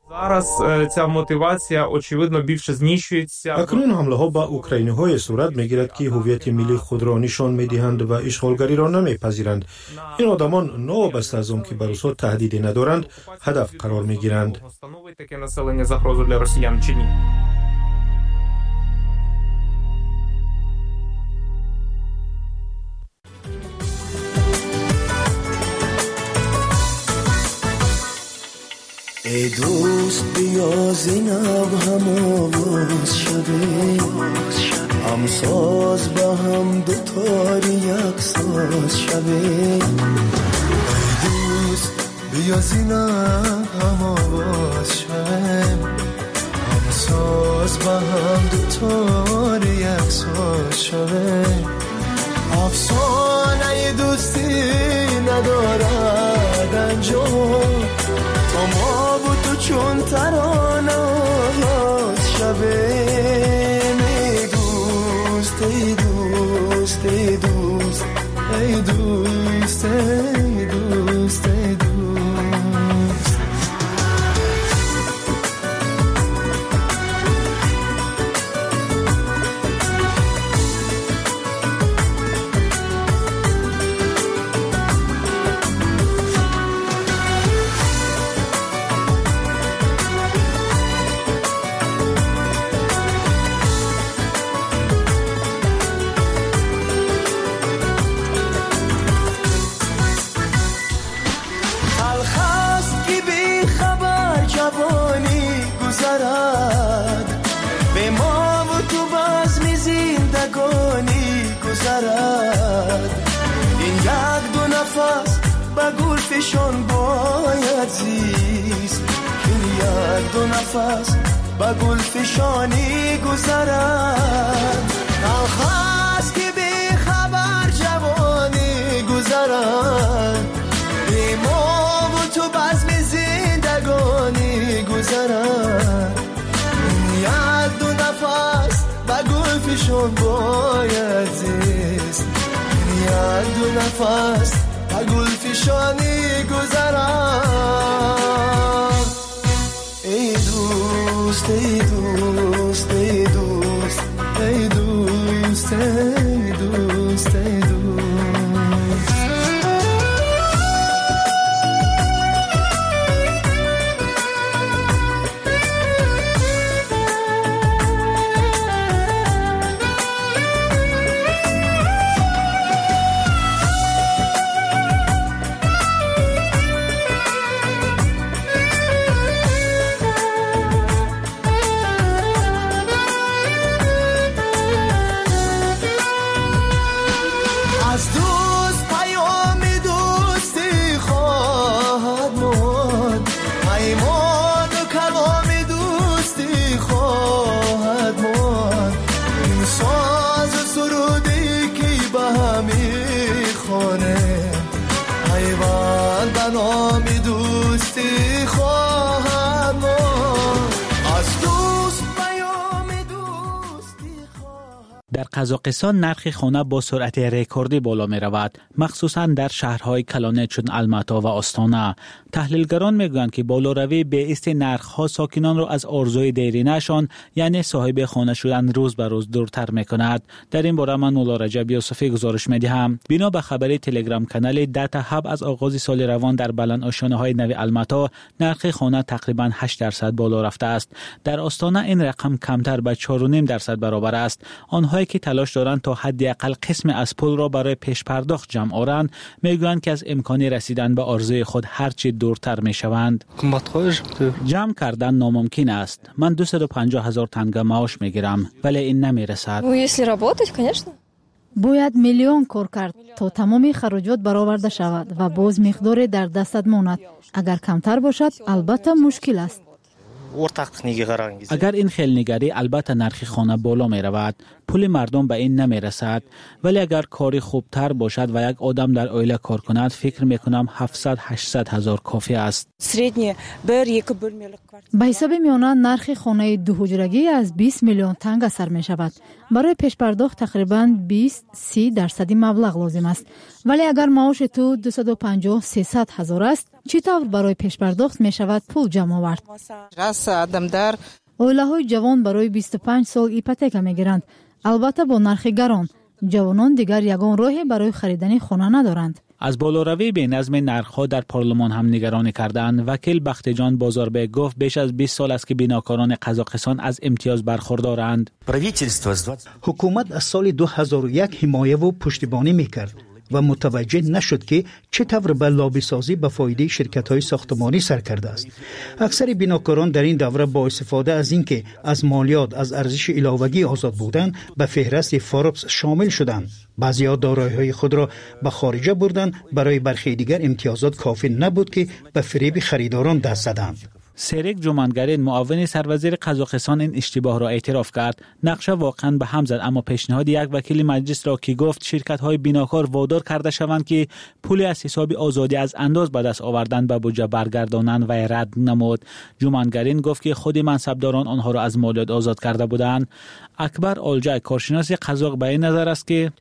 акнун ҳамлаҳо ба украиниҳое сурат мегирад ки ҳуввияти миллии худро нишон медиҳанд ва ишғолгариро намепазиранд. ин одамон новобаста аз он ки ба русҳо таҳдиде надоранд ҳадаф қарор мегиранд. ای دوست بیا زینب هم آواز شده، هم ساز با هم دوتاری یک ساز شده. ای دوست بیا زینب هم آواز شده، هم ساز با هم دوتاری یک ساز شده. افسانه دوستی ندارد انجام، ما و تو چون ترانه آغاز شبه. ای دوست ای دوست ای دوست ای دوست ای دوست ای دوست. این یک دو نفس با گل فشان باید زیست، این یک دو نفس با گل فشانی گذرد. الخاست که بی خبر جوانی گذرد، بی ما و تو بزم زندگانی گذرد. این یک دو نفس با گل فشان باید زیست، یک دو نفس با گل فشانی گذرم. ای دوست ای دوست ای دوست ای دوست ای دوست ای دوست. در قزاقستان نرخ خانه با سرعت رکوردی بالا می رود، مخصوصا در شهرهای کلانه چون الماتا و آستانه. تحلیلگران می گویند که بالاروی باعث نرخ‌ها ساکنان را از آرزوی دیرینه‌شان یعنی صاحب خانه شدن روز به روز دورتر می کند. در این باره من مولا رجب یوسفی گزارش می دهم. بنا به خبر تلگرام کانال داتا هاب از آغاز سال روان در بلند آشیانه‌های نو الماتا نرخ خانه تقریبا هشت درصد بالا رفته است. در آستانه این رقم کمتر به چهار و نیم درصد برابر است. آنهایی که تلاش دارند تا حداقل قسم از پول را برای پیش پرداخت جمع آورند میگویند که از امکان رسیدن به آرزوی خود هرچی دورتر میشوند. جمع کردن ناممکن است. من دویست و پنجاه هزار تنگه معاش میگیرم ولی این نمیرسد. باید میلیون کار کرد تا تمام خراجات برآورده شود و باز مقداری در دستت ماند. اگر کمتر باشد البته مشکل است. اگر این خیلنگری البته نرخ خانه بالا می رود، پول مردم به این نمی رسد، ولی اگر کاری خوبتر باشد و یک آدم در عائله کار کند فکر می کنم هفتصد هشتصد هزار کافی است. به حساب میانه نرخ خانه دو حجرگی از بیست میلیون تنگ سر می شود. برای پیش پرداخت تقریباً بیست سی درصدی مبلغ لازم است. ولی اگر معاش تو دویست و پنجاه سیصد هزار است، چطور برای پیش پرداخت می شود پول جمع آورد؟ عائله های جوان برای بیست و پنج سال ایپوتک می گیرند. البته با نرخ گران، جوانان دیگر یگان راهی برای خریدن خانه ندارند. از بالاروی به نظم نرخ‌ها در پارلمان هم نگرانی کردند. وکیل بختجان بازاربek گفت بیش از بیست سال است که بیناکاران قزاقستان از امتیاز برخوردارند. حکومت از سال دو هزار و یک حمایه و پشتیبانی میکرد و متوجه نشد که چطور به لابی سازی به فایده شرکت‌های ساختمانی سر کرده است. اکثر بیناکاران در این دوره با استفاده از اینکه از مالیات از ارزش علاوگی آزاد بودند به فهرست فوربس شامل شدند. بعضی‌ها دارایی‌های خود را به خارجه بردند. برای برخی دیگر امتیازات کافی نبود که به فریب خریداران دست زدند. سریک جومانگرین معاون سروزیر قزاقستان این اشتباه را اعتراف کرد. نقشه واقعا به هم زد، اما پیشنهاد یک وکیل مجلس را که گفت شرکت‌های بیناکار وادار کرده شوند که پول از حساب آزادی از انداز به دست آوردن به بودجه برگردانند و رد نمود. جومانگرین گفت که خود منصبداران آنها را از مالیات آزاد کرده بودند. اکبر آلجای کارشناس قزاق به این نظر است که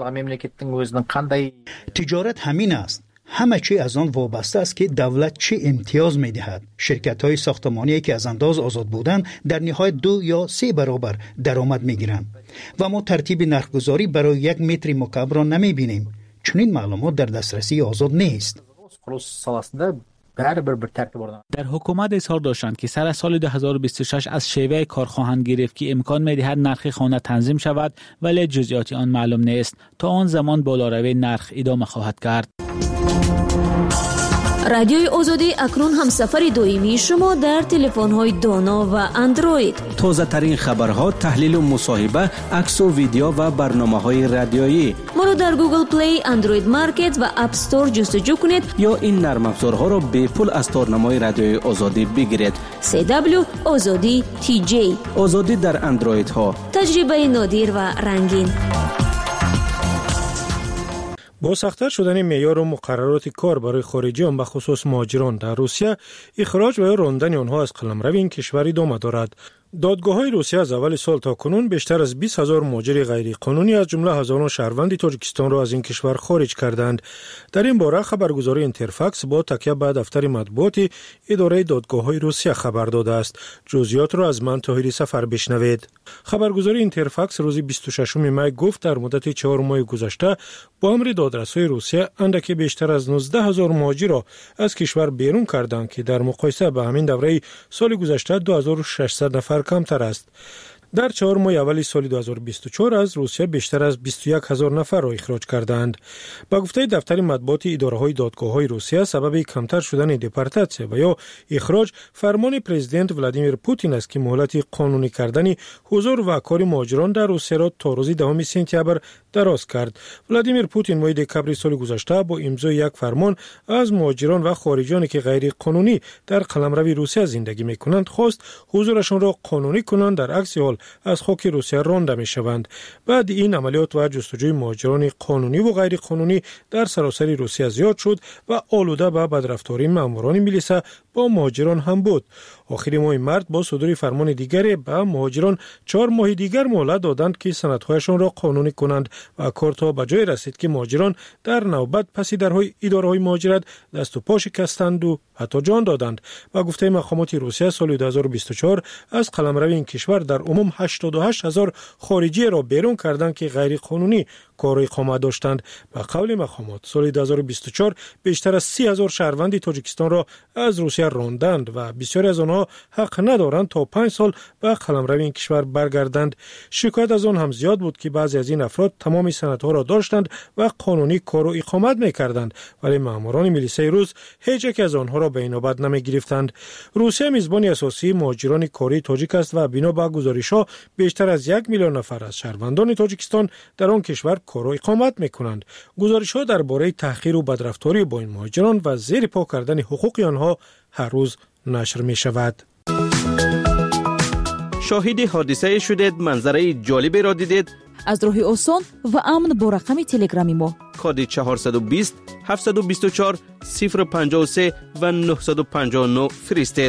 تجارت همین است. همه چی از آن وابسته است که دولت چه امتیاز می دهد. شرکت های ساختمانی که از انداز آزاد بودند در نهایت دو یا سه برابر درآمد می گیرند و ما ترتیب نرخگذاری برای یک متر مکعب را نمی بینیم. چون این معلومات در دسترسی آزاد نیست. در حکومت اظهار داشتند که سر سال دو هزار و بیست و شش از شیوه کار خواهند گرفت که امکان می دهد نرخ خانه تنظیم شود، ولی جزئیات آن معلوم نیست. تا آن زمان بالاروی نرخ ادامه خواهد کرد. رادیوی آزادی اکنون هم سفر دائمی شما در تلفن‌های دانا و اندروید. تازه ترین خبرها، تحلیل و مصاحبه، عکس و ویدیو و برنامه‌های رادیویی. ما را در گوگل پلی، اندروید مارکت و اپ استور جستجو کنید یا این نرم افزارها را به پول از تارنمای رادیوی آزادی بگیرید. سی دبلیو آزادی تی جی. آزادی در اندروید ها. تجربه نادر و رنگین. با سخت‌تر شدن معیار و مقررات کار برای خارجیان به خصوص مهاجران در روسیه، اخراج و راندن آنها از قلمرو این کشور ادامه دارد. دادگاه‌های روسیه از اول سال تا کنون بیشتر از بیست هزار مهاجر غیرقانونی از جمله هزاران شهروند تاجیکستان را از این کشور خارج کردند. در این باره خبرگزاری اینترفاکس با تکیه به دفتر مطبوعات اداره دادگاه‌های روسیه خبر داده است. جزئیات را از من طاهری سفر بشنوید. خبرگزاری اینترفاکس روز بیست و ششم می گفت در مدت چهار ماه گذشته با امر دادرس‌های روسیه اندکی بیشتر از نوزده هزار مهاجر را از کشور بیرون کردند که در مقایسه با همین دوره سال گذشته دو هزار و ششصد نفر کمتر است. در چهار ماه اول سال دو هزار و بیست و چهار از روسیه بیشتر از بیست و یک هزار نفر را اخراج کردند. با گفته دفتر مطبوعات اداره‌های دادگاه‌های روسیه، سبب کمتر شدن دپورتاسیون و یا اخراج فرمان پرزیدنت ولادیمیر پوتین است که مهلت قانونی کردن حضور و کار مهاجران در روسیه را تا روز دهم سپتامبر دراز کرد. ولادیمیر پوتین ماه دکامبر سال گذشته با امضای یک فرمان از مهاجران و خارجیانی که غیر قانونی در قلمرو روسیه زندگی می‌کنند خواست حضورشان را قانونی کنند، در عکس حال از خاک روسیه رانده می‌شوند. بعد این عملیات و جستجوی مهاجران قانونی و غیر قانونی در سراسر روسیه زیاد شد و آلوده به بدرفتاری ماموران ملیسا با مهاجران هم بود. آخر ماه مارس با صدور فرمان دیگری به مهاجران چهار ماه دیگر مهلت دادند که سندهایشان را قانونی کنند و کار تا به جای رسید که مهاجران در نوبت پسی درهای اداره‌های مهاجرت دست و پا شکستند و حتی جان دادند. با گفته مقامات روسیه سال دو هزار و بیست و چهار از قلمرو این کشور در عموم هشتاد و هشت هزار خارجی را بیرون کردند که غیر قانونی کار اقامت داشتند. به قول مقامات سال دو هزار و بیست و چهار بیشتر از سی هزار شهروند تاجیکستان را از روسیه راندند و بسیاری از آنها حق ندارند تا پنج سال به قلمرو این کشور برگردند. شکایت از آن هم زیاد بود که بعضی از این افراد تمام سندها را داشتند و قانونی کار و اقامت می‌کردند، ولی ماموران میلیسای روس هیچ یک از آنها را به این نوبت نمی‌گرفتند. روسیه میزبان اساسی مهاجران کاری تاجیک است و بنا به گزارش‌ها بیشتر از یک میلیون نفر از شهروندان تاجیکستان در آن کشور کار و اقامت می‌کنند. گزارش‌ها درباره تحقیر و بدرفتاری با این مهاجران و زیر پا کردن حقوق آنها هر روز نشر می‌شود. شاهد حادثه شدید، منظره جالبی را دیدید؟ از راه آسان و امن با رقم تلگرامی ما کد چهارصد و بیست هفتصد و بیست و چهار صفر پنجاه و سه و نهصد و پنجاه و نه فرستید.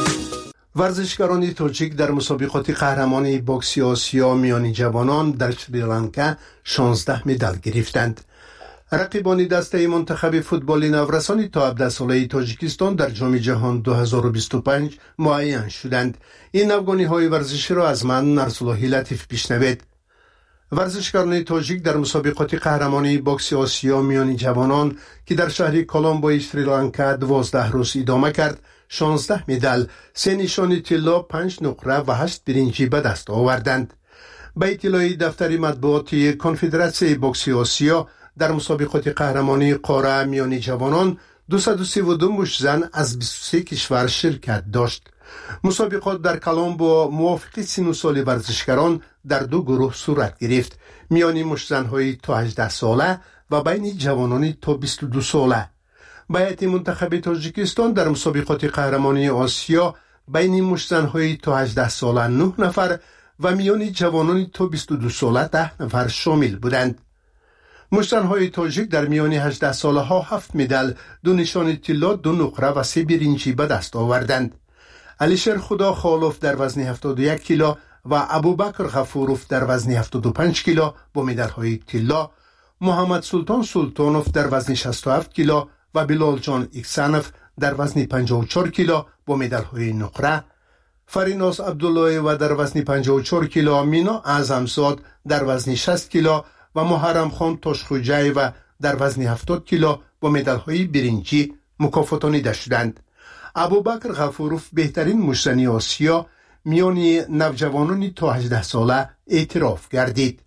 ورزشکاران تاجیک در مسابقات قهرمانی بوکس آسیا میان جوانان در سریلانکا شانزده مدال گرفتند. رقیبان دسته منتخب فوتبال نورسان تا هفده ساله تاجیکستان در جام جهان دو هزار و بیست و پنج معین شدند. این افغانی های ورزشی را از من نرسالله لطیف بشنوید. ورزشکاران تاجیک در مسابقات قهرمانی بوکس آسیا میان جوانان که در شهر کولومبو سریلانکا دوازده روز ادامه کرد، شانزده مدال، سه نشان طلا، پنج نقره و هشت برنجی به دست آوردند. به اطلاع دفتر مطبوعاتی کنفدراسیون بوکس آسیا، در مسابقات قهرمانی قاره میان جوانان دویست و سی و دو مش زن از بیست و سه کشور شرکت داشت. مسابقات در کولومبو موافق سن و سال ورزشکاران در دو گروه صورت گرفت، میان مش زن‌های تا هجده ساله و بین جوانان تا بیست و دو ساله. هیئت منتخب تاجیکستان در مسابقات قهرمانی آسیا بین مش زن‌های تا هجده ساله نه نفر و میان جوانان تا بیست و دو ساله ده نفر شامل بودند. مشتنهای تاجیک در میان هجده ساله ها هفت مدال، دو نشان طلا، دو نقره و سه برنجی به دست آوردند. علیشر خدا خالوف در وزن هفتاد و یک کیلو و ابوبکر غفوروف در وزن هفتاد و پنج کیلو با مدال های طلا، محمد سلطان سلطانوف در وزن شصت و هفت کیلو و بلال جان اکسانوف در وزن پنجاه و چهار کیلو با مدال های نقره، فریناز عبدالله و در وزن پنجاه و چهار کیلو، مینا اعظمزاد در وزن شصت کیلو و محرم خان تاشخوجای و در وزن هفتاد کیلو با مدال های برنجی مکافاتانیده شدند. ابوبکر غفوروف بهترین مشتنی آسیا میان نوجوانان تا هجده ساله اعتراف گردید.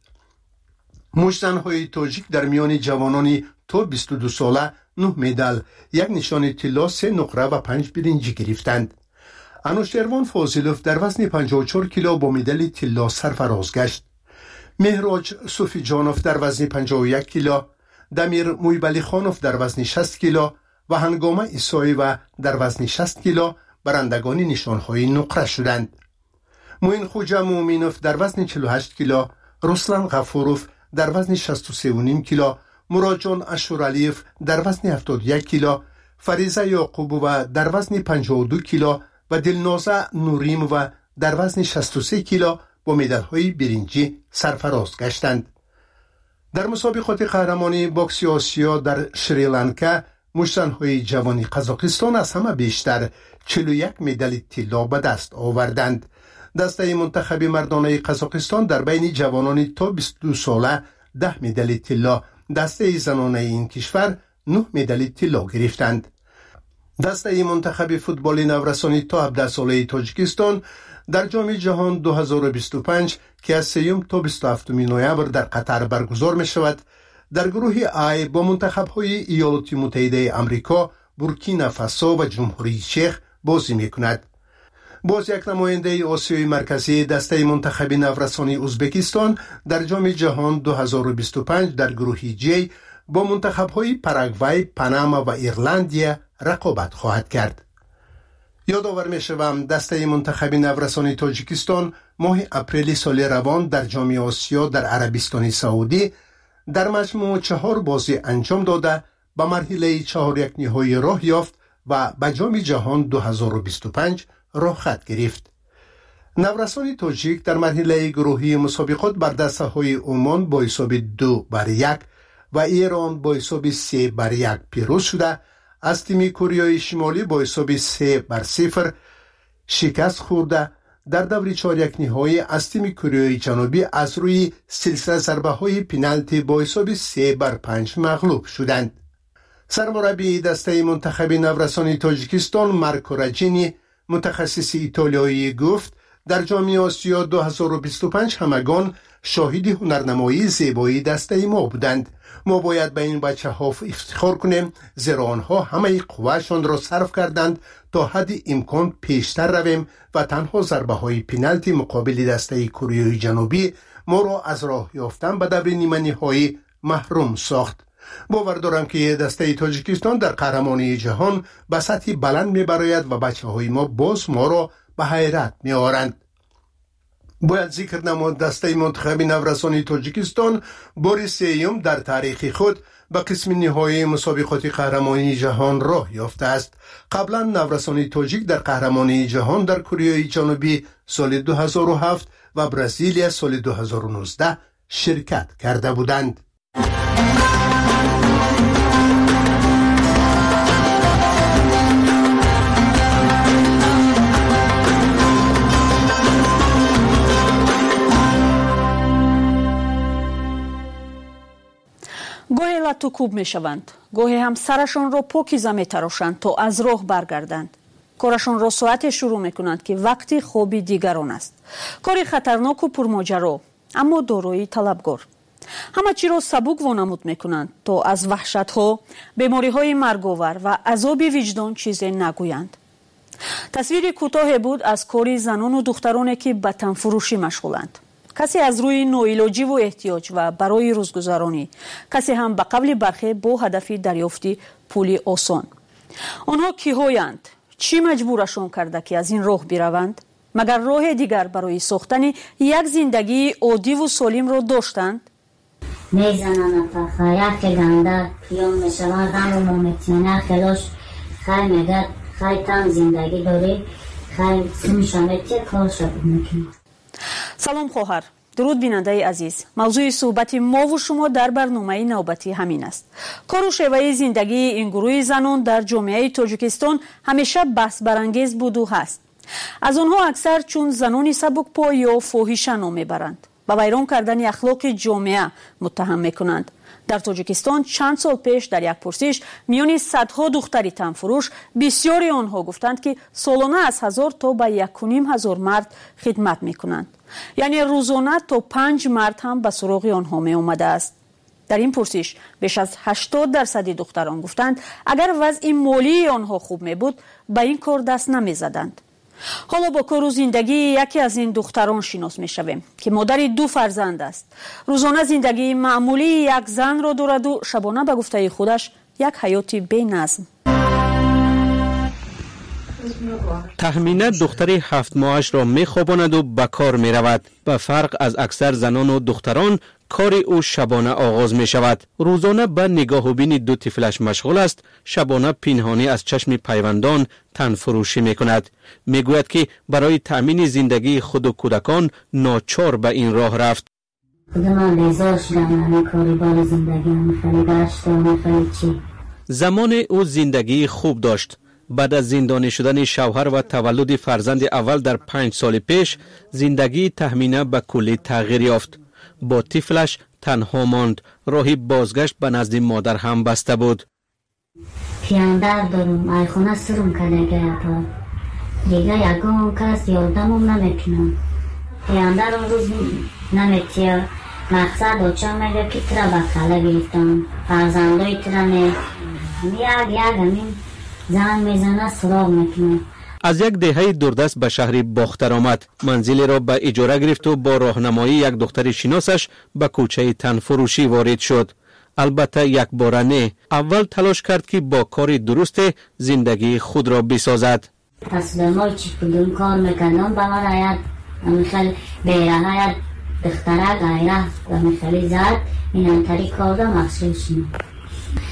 مشتنهای تاجیک در میان جوانان تا بیست و دو ساله نه مدال، یک نشان طلا، سه نقره و پنج برنجی گرفتند. انوشیروان فاضلوف در وزن پنجاه و چهار کیلو با مدال طلا سرفراز گشت. مهراج صوفی جانوف در وزن پنجاه و یک کیلو، دمیر مویبلی خانوف در وزن شصت کیلو و هنگامه ایسایی و در وزن شصت کیلو برندگان نشانهای نقره شدند. موین خوجا مومینوف در وزن چهل و هشت کیلو، رسلان غفوروف در وزن شصت و سه و نیم کیلو، مراجان اشورالیف در وزن هفتاد و یک کیلو، فریزه یعقوبووا در وزن پنجاه و دو کیلو و دلنازه نوریمووا در وزن شصت و سه کیلو با مدال‌های برنجی سرفراز گشتند. در مسابقات قهرمانی بوکس آسیا در سریلانکا مشتن‌های جوانی قزاقستان از همه بیشتر چهل و یک مدال طلا به دست آوردند. دسته منتخب مردانه قزاقستان در بین جوانان تا بیست و دو ساله ده مدال طلا، دسته زنانه این کشور نه مدال طلا گرفتند. دسته منتخب فوتبال نورسانی تا هفده ساله تاجیکستان در جام جهان دو هزار و بیست و پنج که از سوم تا بیست و هفتم نوامبر در قطر برگزار می شود، در گروه آی با منتخب های ایالات متحده آمریکا، بورکینافاسو و جمهوری چک بازی می کند. باز یک نماینده آسیای مرکزی دسته منتخب نورسانی ازبکستان در جام جهان دو هزار و بیست و پنج در گروه جی با منتخب های پاراگوای، پاناما و ایرلندیا رقابت خواهد کرد. یادآور می شوم دسته منتخب نورسانی تاجیکستان ماه اپریل سال روان در جام آسیا در عربستان سعودی در مجموع چهار بازی انجام داده به مرحله چهار یک نهایی راه یافت و به جام جهان دو هزار و بیست و پنج راه خط گرفت. نورسان تاجیک در مرحله گروهی مسابقات بر دسته های عمان با حساب دو بر یک و ایران با حساب سه بر یک پیروز شده از تیم کره شمالی با حساب سه بر صفر شکست خورده در دور چهار یک نهایی از تیم کره جنوبی از روی سلسله ضربه های پنالتی با حساب سه بر پنج مغلوب شدند. سرمربی دسته منتخب نورسان تاجیکستان مارکو راجینی متخصص ایتالیایی گفت در جام آسیا دو هزار و بیست و پنج همگان شاهد هنرنمایی زیبایی دسته ما بودند. ما باید به این بچه ها افتخار کنیم زیرا آنها همه قوهشان را صرف کردند تا حد امکان پیشتر رویم و تنها ضربه های پنالتی مقابل دسته کره جنوبی ما را از راه یافتن به دور نیمه نهایی محروم ساخت. باور دارم که دسته تاجیکستان در قهرمانی جهان به سطحی بلند میبراید و بچه های ما باز ما را به حیرت می آورند. باید ذکر نمود دسته منتخب نورسان تاجیکستان بار سوم در تاریخ خود به قسم نهایی مسابقات قهرمانی جهان راه یافته است. قبلا نورسان تاجیک در قهرمانی جهان در کره جنوبی سال دو هزار و هفت و برزیل سال دو هزار و نوزده شرکت کرده بودند. گاهی لطو کوب می شوند، گاهی هم سرشان را پاکیزه می تراشند تا از راه برگردند. کارشان را ساعت شروع می کنند که وقتی خوابی دیگران است. کاری خطرناک و پرماجرا، اما دارایی طلبگار. همه چی را سبک وانمود می کنند تا از وحشت ها، بیماری های مرگاور و عذاب وجدان چیزی نگویند. تصویر کوتاه بود از کاری زنان و دخترانی که به تن فروشی مشغولند. کسی از روی نوعلاجی و احتیاج و برای روزگذرانی، کسی هم به قبل برخی با هدف دریافتی پولی آسان. آنها کی‌هایند؟ چی مجبورشان کرده که از این راه بروند؟ مگر راه دیگر برای ساختن یک زندگی عادی و سالم را داشتند؟ میزنن تا خیلی گنده پیام میشوند همون ممتنه خلاش خیلی میگه خیلی تم زندگی داری خیلی سمیشانه چه کار شد میکنه. سلام خواهر، درود بیننده عزیز. موضوع صحبت ما و شما در برنامه نوبتی همین است. کار و شیوه زندگی این گروه زنان در جامعه تاجیکستان همیشه بحث برانگیز بود و هست. از آنها اکثر چون زنان سبک‌پا یا فاحشه نام میبرند و ویران کردن اخلاق جامعه متهم میکنند. در تاجیکستان چند سال پیش در یک پرسش میان صدها دختری تنفروش بسیاری آنها گفتند که سالانه از هزار تا به یک و نیم هزار مرد خدمت میکنند. یعنی روزانه تا پنج مرد هم به سراغ آنها می آمده است. در این پرسش بیش از هشتاد درصد دختران گفتند اگر وضع مالی آنها خوب می بود به این کار دست نمی زدند. حالا با کار و زندگی یکی از این دختران شناس می شویم که مادر دو فرزند است. روزانه زندگی معمولی یک زن را دارد و شبانه به گفته خودش یک حیاتی بی نظم. تخمینه دختری هفت ماهش را می خواباند و به کار می رود. به فرق از اکثر زنان و دختران کار او شبانه آغاز می شود. روزانه به نگاه و بین دو طفلش مشغول است. شبانه پنهانی از چشم پیوندان تن فروشی می کند. می گوید که برای تأمین زندگی خود و کودکان ناچار به این راه رفت. زمان او زندگی خوب داشت. بعد از زندانی شدن شوهر و تولد فرزند اول در پنج سال پیش زندگی تخمینه به کلی تغییر یافت. با طفلش تنها ماند. راهی بازگشت به نزد مادر هم بسته بود. پیاندر دارم ایخونه سرم کنه گیتا دیگه یکم کس یادمم نمیکنم. پیاندر اون روز نمیتیا مقصد اوچه میگه که ترا بکاله گرفتم فرزندای ترا نه یک یک همین زن میزنه سراغ میکنه. از یک دهه دوردست به شهر باختر آمد. منزلی را به اجاره گرفت و با راهنمایی یک دختر شناسش به کوچه تنفروشی وارد شد. البته یک بار نه. اول تلاش کرد که با کار درست زندگی خود را بسازد. اصلا ما چی کدوم کار میکنم با من آید میخوال بیره آید دختره غیره و میخوالی زد این انتری کار را مخشول شنم.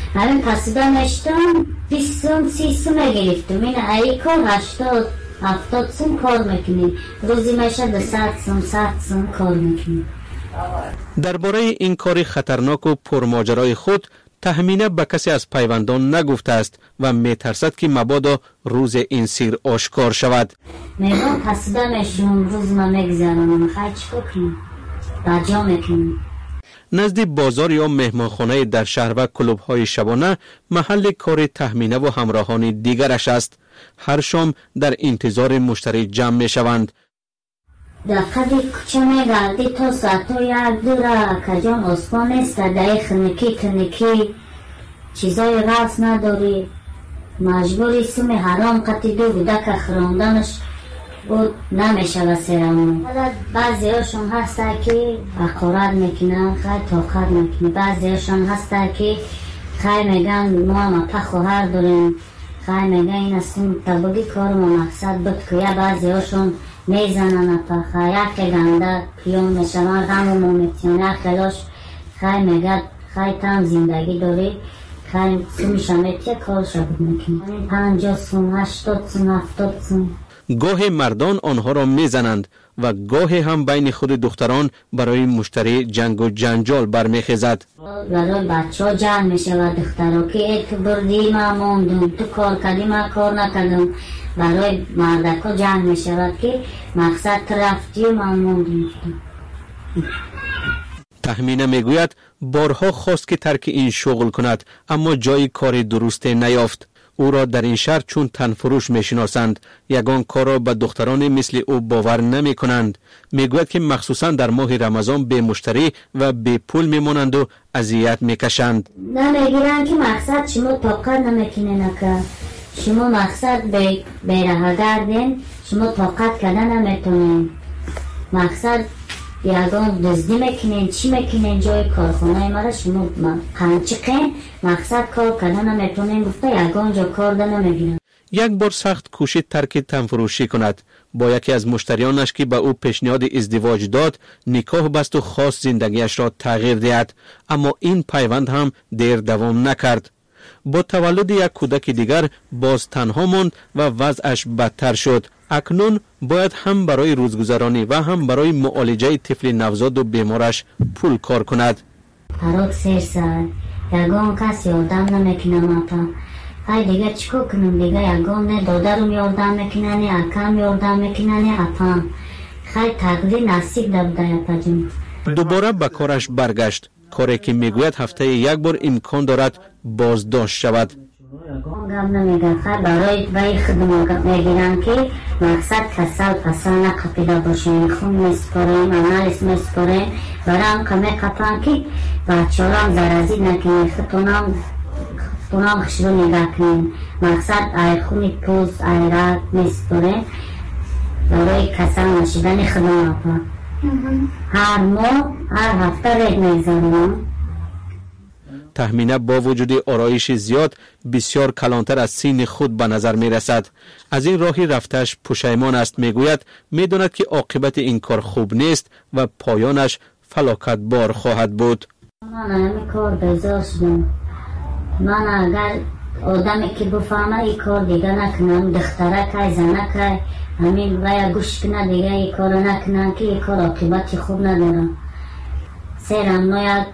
همین پسیده نشتم بیست سوم سی سوم گرفتم. این ای کار هشتاد هفتاد سوم کار میکنیم. روزی میشه دو صد سوم صد سوم کار میکنیم. درباره این کار خطرناک و پرماجرای خود تهمینه به کسی از پیوندان نگفته است و میترسد که مبادا روز این سیر آشکار شود. میگم پسیده میشم روز ما میگذرم. خیلی چکو کنیم بجا میکنیم. نزد بازار یا مهمانخانه در شهر و کلوب‌های شبانه محل کار تهمینه و همراهان دیگرش است. هر شام در انتظار مشتری جمع میشوند. در قدر کچه میگردی تا ساعتو یک دوره کجان اسپان نیست. در خنکی کنکی چیزای راست نداری. مجبوری سوم حرام قطی دو بوده که خراندنش بود نمیشه وسیرمون. بعضی هاشون هسته که حقارت میکنن خیلی طاقت میکنی. بعضی هاشون هسته که خیلی میگن ما هم پخوهر داریم. خیلی میگن این اصلا طبقی کار ما مقصد بود که یا بعضی هاشون میزنن پخه یک گنده پیون میشون غم و میتیون یک خلاش خیلی میگن خیلی تم زندگی داری. خیلی سومیش همیتی کار شبود میکنی. پنجاه سوم هشتاد سوم هفتاد سوم. گاه مردان آنها را میزنند و گاه هم بین خود دختران برای مشتری جنگ و جنجال برمیخیزد. برای بچه ها جنگ میشه و دخترها که تو بردی ما موندم تو کار کردی ما کار نکردم. برای مردک ها جنگ میشه که مقصد تو رفتی و ما موندم. تهمینه میگوید بارها خواست که ترک این شغل کند اما جای کار درست نیافت. او را در این شهر چون تنفروش میشناسند. یگان کار را به دختران مثل او باور نمی کنند. میگوید که مخصوصا در ماه رمضان به مشتری و به پول میمانند و اذیت میکشند. نمیگیرن که مقصد شما طاقت نمیکنین که شما مقصد به بیره گردین شما طاقت کردن نمیتونین. مقصد یگان دزدی میکنین چی میکنین جای کارخانه مرا شما قنچقین مقصد کار کردن نمیتونین گفته یگان جا کار ده نمیگیرن. یک بار سخت کوشید ترک تنفروشی کند. با یکی از مشتریانش که به او پیشنهاد ازدواج داد نکاح بست و خواست زندگیش را تغییر دهد اما این پیوند هم دیر دوام نکرد. با تولد یک کودک دیگر باز تنها ماند و وضعش بدتر شد. اکنون باید هم برای روزگذرانی و هم برای معالجه طفل نوزاد و بیمارش پول کار کند. پراک سیر سر یگان کسی آدم نمیکنه ماتا. های دیگه چکو کنم دیگه یگان نه دادرم یاردم میکنه نه اکم یاردم میکنه نه اپام. خیلی تقدیر نصیب دبده یا پجم. دوباره به کارش برگشت. کاری که میگوید هفته یک بار امکان دارد بازداشت شود. گم نمیگه خیلی برای بای خدمات میگیرن که مقصد کسل پسل نقفیده باشه. خون میسپاریم انالیز میسپاریم برام کمی قطعان که بچه هم زرازی نکنی خطونام خطونام خشرو نگه کنیم. مقصد ای خونی پوز ای رد میسپاریم برای کسل نشیدن خدمات ها. هر ماه هر هفته رید میزنیم. تهمینه با وجود آرایش زیاد بسیار کلانتر از سین خود به نظر می رسد. از این راهی رفتش پشیمان است. میگوید میداند که عاقبت این کار خوب نیست و پایانش فلاکت بار خواهد بود. من همین کار بیزار شدم. من اگر آدمی که بفهمه این کار دیگه نکنم دختره که زنه که همین باید گوش کنه دیگه این کار نکنم که این کار عاقبت خوب ندارم. سیرم نوید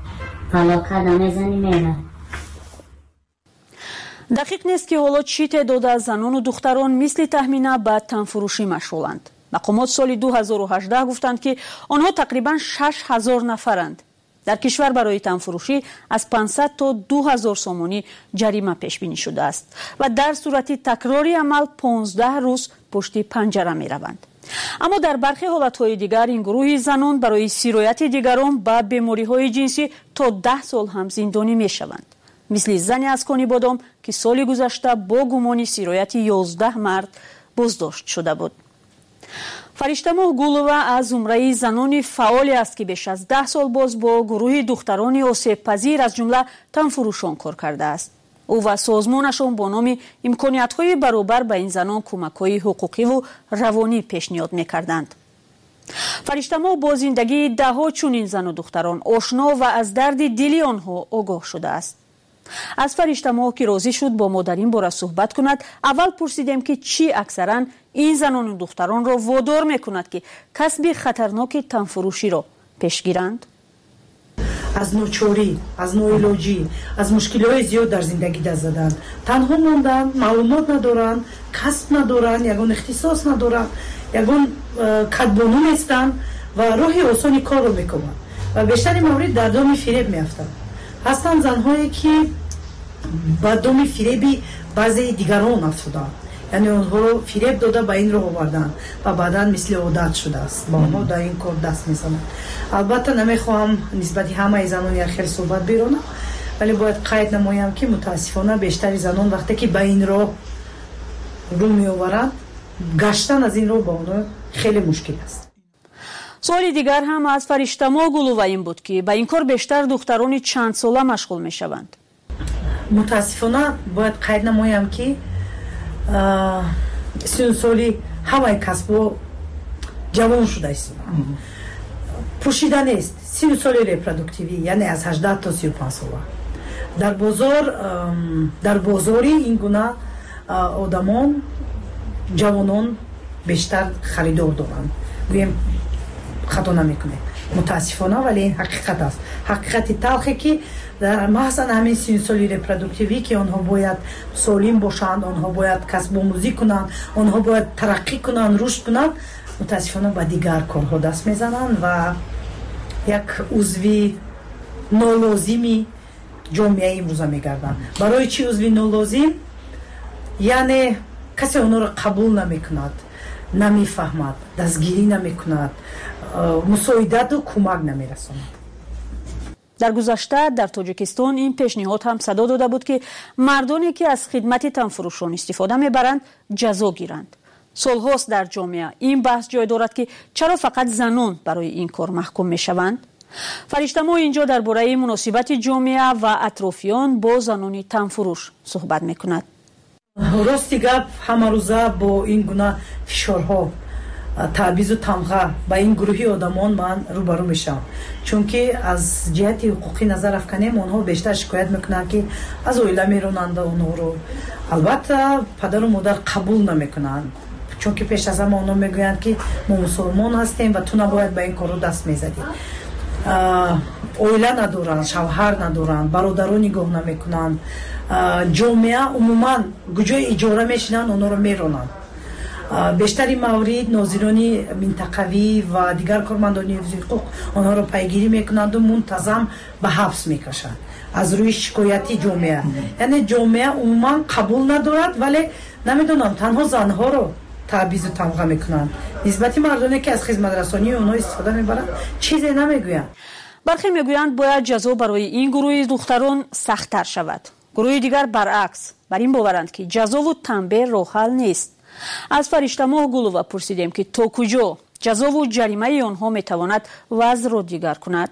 دақиқ нест ки ҳоло чӣ теъдод аз занону духтарон мисли таҳмина ба танфурӯшӣ машғуланд. мақомот соли ду ҳазору ҳаждаҳ гуфтанд ки онҳо тақрибан шаш ҳазор нафаранд. дар кишвар барои танфурӯшӣ аз пансад то ду ҳазор сомонӣ ҷарима пешбинӣ шудааст ва дар сурати такрори амал понздаҳ рӯз пушти панҷара мераванд. аммо дар бархи ҳолатҳои дигар ин гурӯҳи занон барои сирояти дигарон ба бемориҳои ҷинсӣ то даҳ сол ҳам зиндонӣ мешаванд. мисли зани аз кони бодом ки соли гузашта бо гумони сирояти ёздаҳ мард боздошт шуда буд. фариштамоҳ гулова аз зумраи занони фаъоле аст ки беш аз даҳ сол боз бо гурӯҳи духтарони осебпазир аз ҷумла танфурӯшон кор кардааст. ӯ ва созмонашон бо номи имкониятҳои баробар ба ин занон кӯмакҳои ҳуқуқиву равонӣ пешниҳод мекарданд. фариштамоҳ бо зиндагии даҳҳо чунин зану духтарон ошно ва аз дарди дили онҳо огоҳ шудааст. از فرشته‌ماه که راضی شد با مادر این باره صحبت کند، اول پرسیدیم که چی اکثرا این زنان و دختران را وادار میکند که کسب خطرناک تنفروشی را پیش گیرند. از نوچوری، از نوعلاجی، از مشکلات زیاد در زندگی دست زدند. تنها موندن، معلومات ندارند، کسب ندارند، یگان اختصاص ندارند، یگان کدبانو نیستند و راه آسانی کار رو میکنند و بیشتر مورد در دام فریب میافتند. هستند زنهایی که با دام فریبی بعضی دیگران افتادند، یعنی اونها رو فریب داده به این رو آوردن و بعدا مثل عادت شده است با ما در این کار دست میزنند. البته نمیخواهم نسبتی همه زنان یک خیلی صحبت بیرونم، ولی باید قید نمایم که متاسفانه بیشتر زنان وقتی که به این رو رو میآورند، گشتن از این رو با اونها خیلی مشکل است. سوالی دیگر هم از فرشته‌ماه گلووا این بود که به این کار بیشتر دختران چند ساله مشغول میشوند. متاسفانه باید قید نمایم که سی سالی همه کسب جوان شده است. پوشیده نیست. سی سالی ریپرودکتیوی یعنی از هجده تا سی و پنج ساله. در بازار در بازاری این گونه آدمان جوانان بیشتر خریدار دارند. گویم خطا نمیکنه متاسفانه، ولی این حقیقت است. حقیقت تلخی که در محض همین سی سالی ریپرودکتیوی که آنها باید سالم باشند، آنها باید کسب آموزی کنند، آنها باید ترقی کنند، رشد کنند، متاسفانه با دیگر کارها دست میزنند و یک عضوی نالازمی جامعه امروزه میگردند. برای چی عضوی نالازم؟ یعنی کسی آنها را قبول نمیکند، نمیفهمد، دستگیری نمیکند، مساعدت و کمک نمیرساند. در گذشته در تاجیکستان این پیشنهاد هم صدا داده بود که مردانی که از خدمت تنفروشان استفاده میبرند جزا گیرند. سالهاست در جامعه این بحث جای دارد که چرا فقط زنان برای این کار محکوم میشوند. فرشته‌ماه اینجا درباره مناسبت جامعه و اطرافیان با زنان تنفروش صحبت میکند. راستی گپ همه روزه با این گونه فشارها، تعویض و تمغه به این گروهی آدمان من روبرو میشم، چون که از جهت حقوقی نظر افکنیم اونها بیشتر شکایت میکنن که از اویله میرونند اونها رو. البته پدر و مادر قبول نمیکنن، چون که پیش از همه اونها میگویند که ما مسلمان هستیم و تو نباید به این کارو دست میزدی. اویله ندارند، شوهر ندارند، برادران نگاه نمیکنند، جامعه عموما کجای اجاره میشینن اونها رو میرونند. بیشتری موارد ناظران منطقوی و دیگر کارمندان حقوق آنها را پیگیری میکنند و منتظم به حبس میکشند از روی شکایتی جامعه. یعنی جامعه عموما قبول ندارد، ولی نمیدونم تنها زنها رو تعویض و تمغه میکنند. نسبتی مردانی که از خدمت رسانی اونها استفاده میبرند چیزی نمیگویند. برخی میگویند باید جزا برای این گروه دختران سخت‌تر شود. گروه دیگر برعکس بر این باورند که جزا و تنبیه راه حل نیست. از فرشته‌ماه گلووا پرسیدیم که تا کجا جزا و جریمه آنها میتواند وضع را دیگر کند.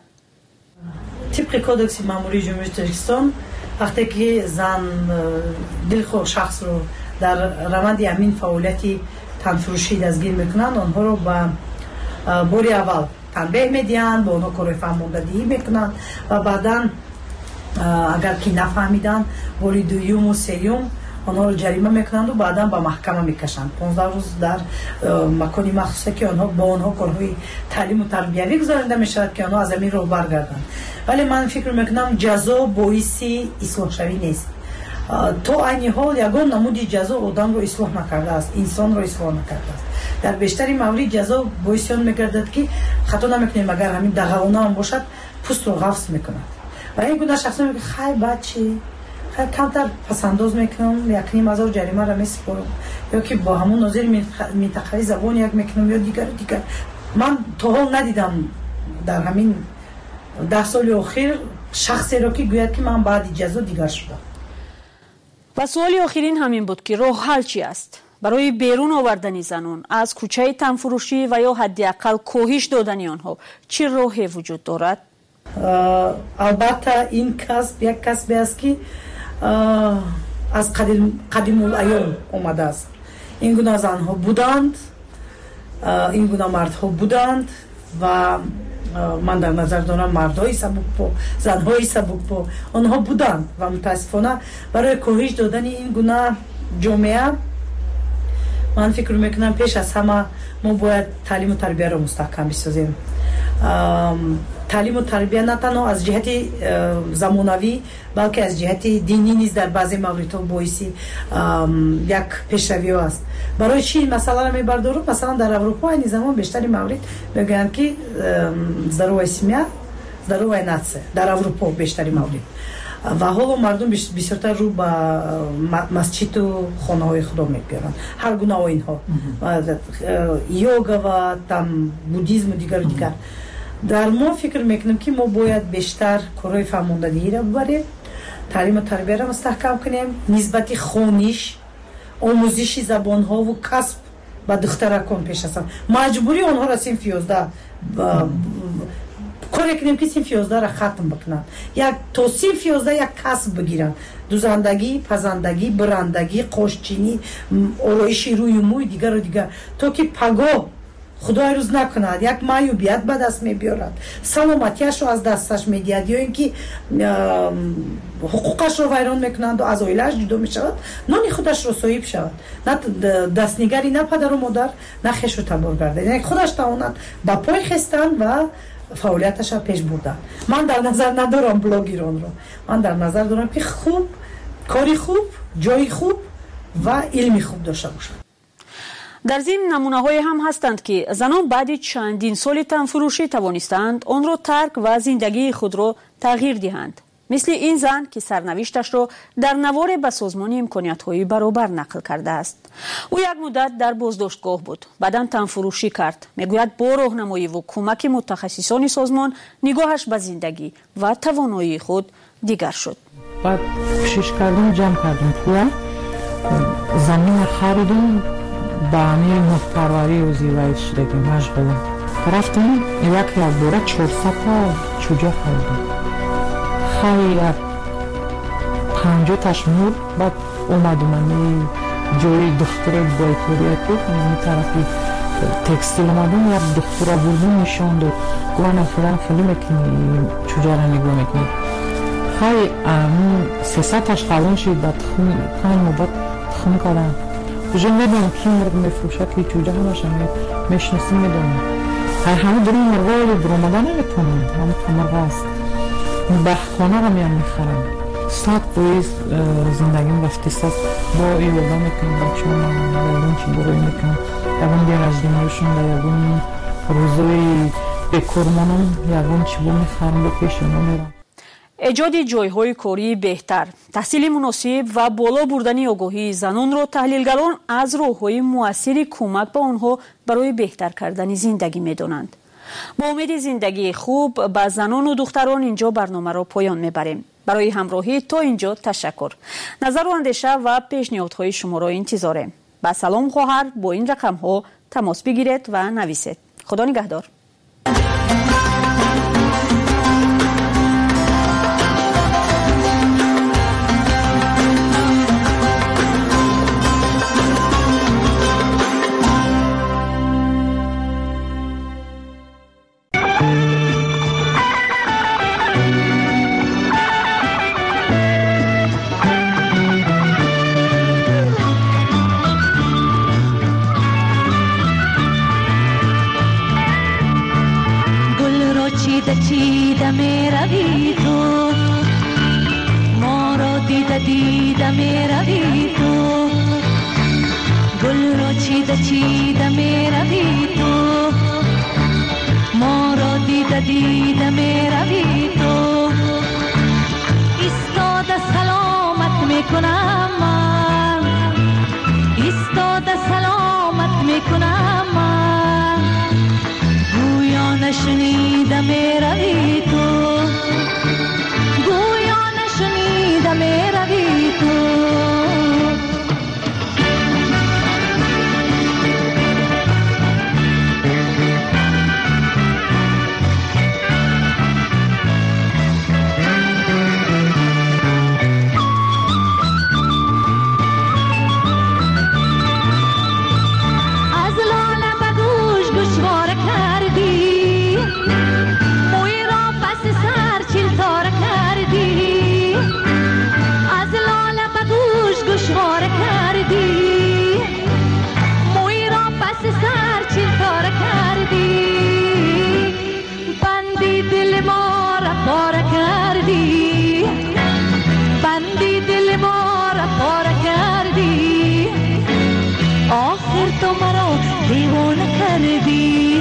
طبق کودکس ماموری جمهوری تاجیکستان وقتی که زن دلخواه شخص رو در روند همین فعالیتی تنفروشی دستگیر میکنند، آنها رو به باری اول تنبیه میدهند، با آنها کار فرماندهی میکنند و بعدا اگر که نفهمیدن باری دوم و سوم آنها رو جریمه میکنند و بعدا به محکمه میکشند. پانزده روز در مکانی مخصوصه که آنها با آنها کارهای تعلیم و تربیوی گذارنده میشود که آنها از همین رو برگردند. ولی من فکر میکنم جزا باعث اصلاح شوی نیست. تا این حال یگان نمودی جزا آدم رو اصلاح نکرده است، انسان رو اصلاح نکرده است. در بیشتری موارد جزا باعث آن میگردد که خطا نمیکنیم اگر همین دغلانه هم باشد پوست رو قفس میکند و این گونه شخصا میگه خیر بچه خیلی کمتر پسنداز میکنم، یک نیم هزار جریمه را میسپارم، یا که با همون ناظر منطقه‌ای زبان یک میکنم یا دیگر دیگر. من تا حال ندیدم در همین ده سال اخیر شخصی را که گوید که من بعد جزا دیگر شدم. و سوالی آخرین همین بود که راه حل چی است برای بیرون آوردن زنان از کوچه تنفروشی و یا حداقل کاهش دادن آنها؟ چه راهی وجود دارد؟ البته این کسب یک کسبی است که از قدیم قدیم الایام آمده است. این گونه زنها بودند، این گونه مردها بودند و من در نظر دارم مردای سبکپا، زنهای سبکپا آنها بودند و متاسفانه برای کاهش دادن این گونه جامعه من فکر میکنم پیش از همه ما باید تعلیم و تربیت را مستحکم بسازیم. تعلیم و تربیت نه تنها از جهت زمانوی بلکه از جهت دینی نیز در بعضی موردها باعث یک پیشروی است. برای چی مسئله را میبردارم؟ مثلا در اروپا این زمان بیشتری مورد میگن که ضرورت سیمیا ضرورت ناتس در اروپا بیشتری مورد و حالا مردم بسیارتر رو به مسجد و خانه های خدا میگیرن هر گونه آیین ها یوگا و تام بودیسم و دیگر و دیگر. در ما فکر میکنم که ما باید بیشتر کارهای فرماندهی را ببریم، تعلیم و تربیت را مستحکم کنیم، نسبت خوانش، آموزش زبان ها و کسب و دخترکان پیش از مجبوری آنها را صنف یازده کاری کنیم که صنف یازده را ختم بکنند، یک تا صنف یازده یک کسب بگیرند، دوزندگی، پزندگی، برندگی، قاشچینی، آرایش روی موی دیگر و دیگر تا که پگاه خدای روز نکند یک معیوبیت به دست میبیارد، سلامتیش رو از دستش میدهد یا اینکه حقوقش رو ویران میکنند و از عائله‌اش جدا میشود، نان خودش رو صاحب شود، نه دستنگری نه پدر و مادر نه خویش رو تبار گردد، یعنی خودش تواند با پای خستن و فعالیتش را پیش بردن. من در نظر ندارم بلاگران رو، من در نظر دارم که خوب کاری خوب، جای خوب و علمی خوب داشته باشند. در ضمن نمونه‌های هم هستند که زنان بعد چندین سال تنفروشی توانستند آن را ترک و زندگی خود را تغییر دهند. مثل این زن که سرنوشتش را در نوار به سازمان امکانیت‌های برابر نقل کرده است. او یک مدت در بازداشتگاه بود، بعداً تنفروشی کرد. میگوید با راهنمایی و کمک متخصصان سازمان نگاهش به زندگی و توانایی خود دیگر شد. بعد کوشش کردیم جمع کردیم پول، زمین خریدیم، با همین محتواری و زیوایی شدگی مشغولم. رفتیم یک یک بوره چهارصد تا چوجه خریدیم. خیلی پنجاه تاش نور. بعد اومدم من جوی دختر بایپوریت بود، این طرفی تکستیل اومدم یک دختر بردیم نشان داد، گوانه فلان خیلی میکنی چوجه را نگاه میکنی. خیلی سیصد تاش خلون شد، بعد تخم کنم و بعد تخم کردم. کجا میدونم کی مرغ میفروشه که چوجه همش هم میشناسیم میدونم. هر همه داریم مرغا رو برآمده نمیتونم، همه که مرغ است. به خانه رو میان میخرم. ساعت بایز زندگیم رفتی ساعت با ایوگا میکنم بچه هم یادون چی بروی میکنم. یادون دیگر از دنیاشون و یادون روزوی بکرمانم یادون چی با میخرم با پیشم میرم. ایجاد جایهای کاری بهتر، تحصیل مناسب و بالا بردن آگاهی زنان را تحلیلگران از راه‌های مؤثر کمک به آنها برای بهتر کردن زندگی می‌دانند. با امید زندگی خوب به زنان و دختران اینجا برنامه را پایان می‌بریم. برای همراهی تا اینجا تشکر. نظر و اندیشه و پیشنهادهای شما را انتظاریم. با سلام خواهر با این رقم‌ها تماس بگیرید و نویسید. خدا نگهدار. چیده می روی تو، ما را دیده دیده می روی تو، گل را چیده چیده می روی تو، ما را دیده دیده می روی تو، ایستاده سلامت می کنم من، ایستاده سلامت می کنم من، گویا نشنیده می روی تو، گویا نشنیده می روی تو. کردی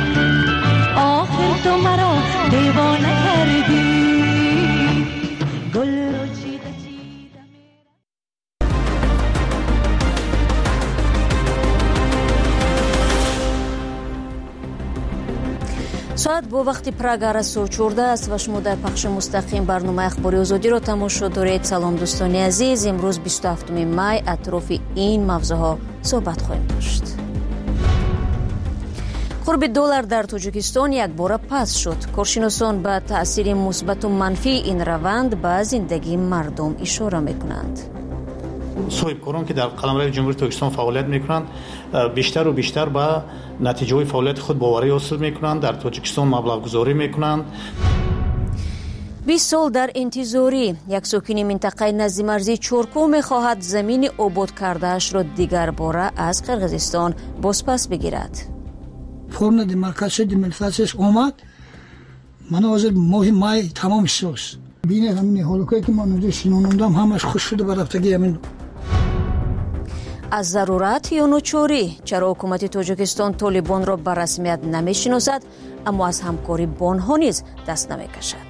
آخر تو مرا دیوانه کردی گل رو چیده چیده соат бо вақти Прага расо чорда аст ва шумо дар пахши мустақим барномаи ахбори озодиро тамошо доред. салом дӯстони азиз, имрӯз бисту ҳафтуми май атрофи ин мавзӯъҳо суҳбат хоҳем дошт. қурби доллар дар Тоҷикистон якбора паст шуд. коршиносон ба таъсири мусбату манфии ин раванд ба зиндагии мардум ишора мекунанд. соҳибкорон ки дар қаламрави ҷумҳурии Тоҷикистон фаъолият мекунанд бештару бештар ба натиҷаҳои фаъолияти худ боварӣ ҳосил мекунанд, дар Тоҷикистон маблағгузорӣ мекунанд. бист сол дар интизорӣ як сокини минтақаи назди марзии Чоркӯ мехоҳад замини обод кардаашро дигар бора аз Қирғизистон бозпас бигирад. форма демаркатсия демилитаризацияш омад. мана ҳозир моҳи май тамом шудааст. бинед ҳамин ҳолакое ки ман ҳозир шинонондам ҳамаш хуш шуда ба рафтаги ҳамин. аз зарурат ё ночорӣ чаро ҳукумати Тоҷикистон Толибонро ба расмият намешиносад, аммо аз ҳамкорӣ бо онҳо низ даст намекашад.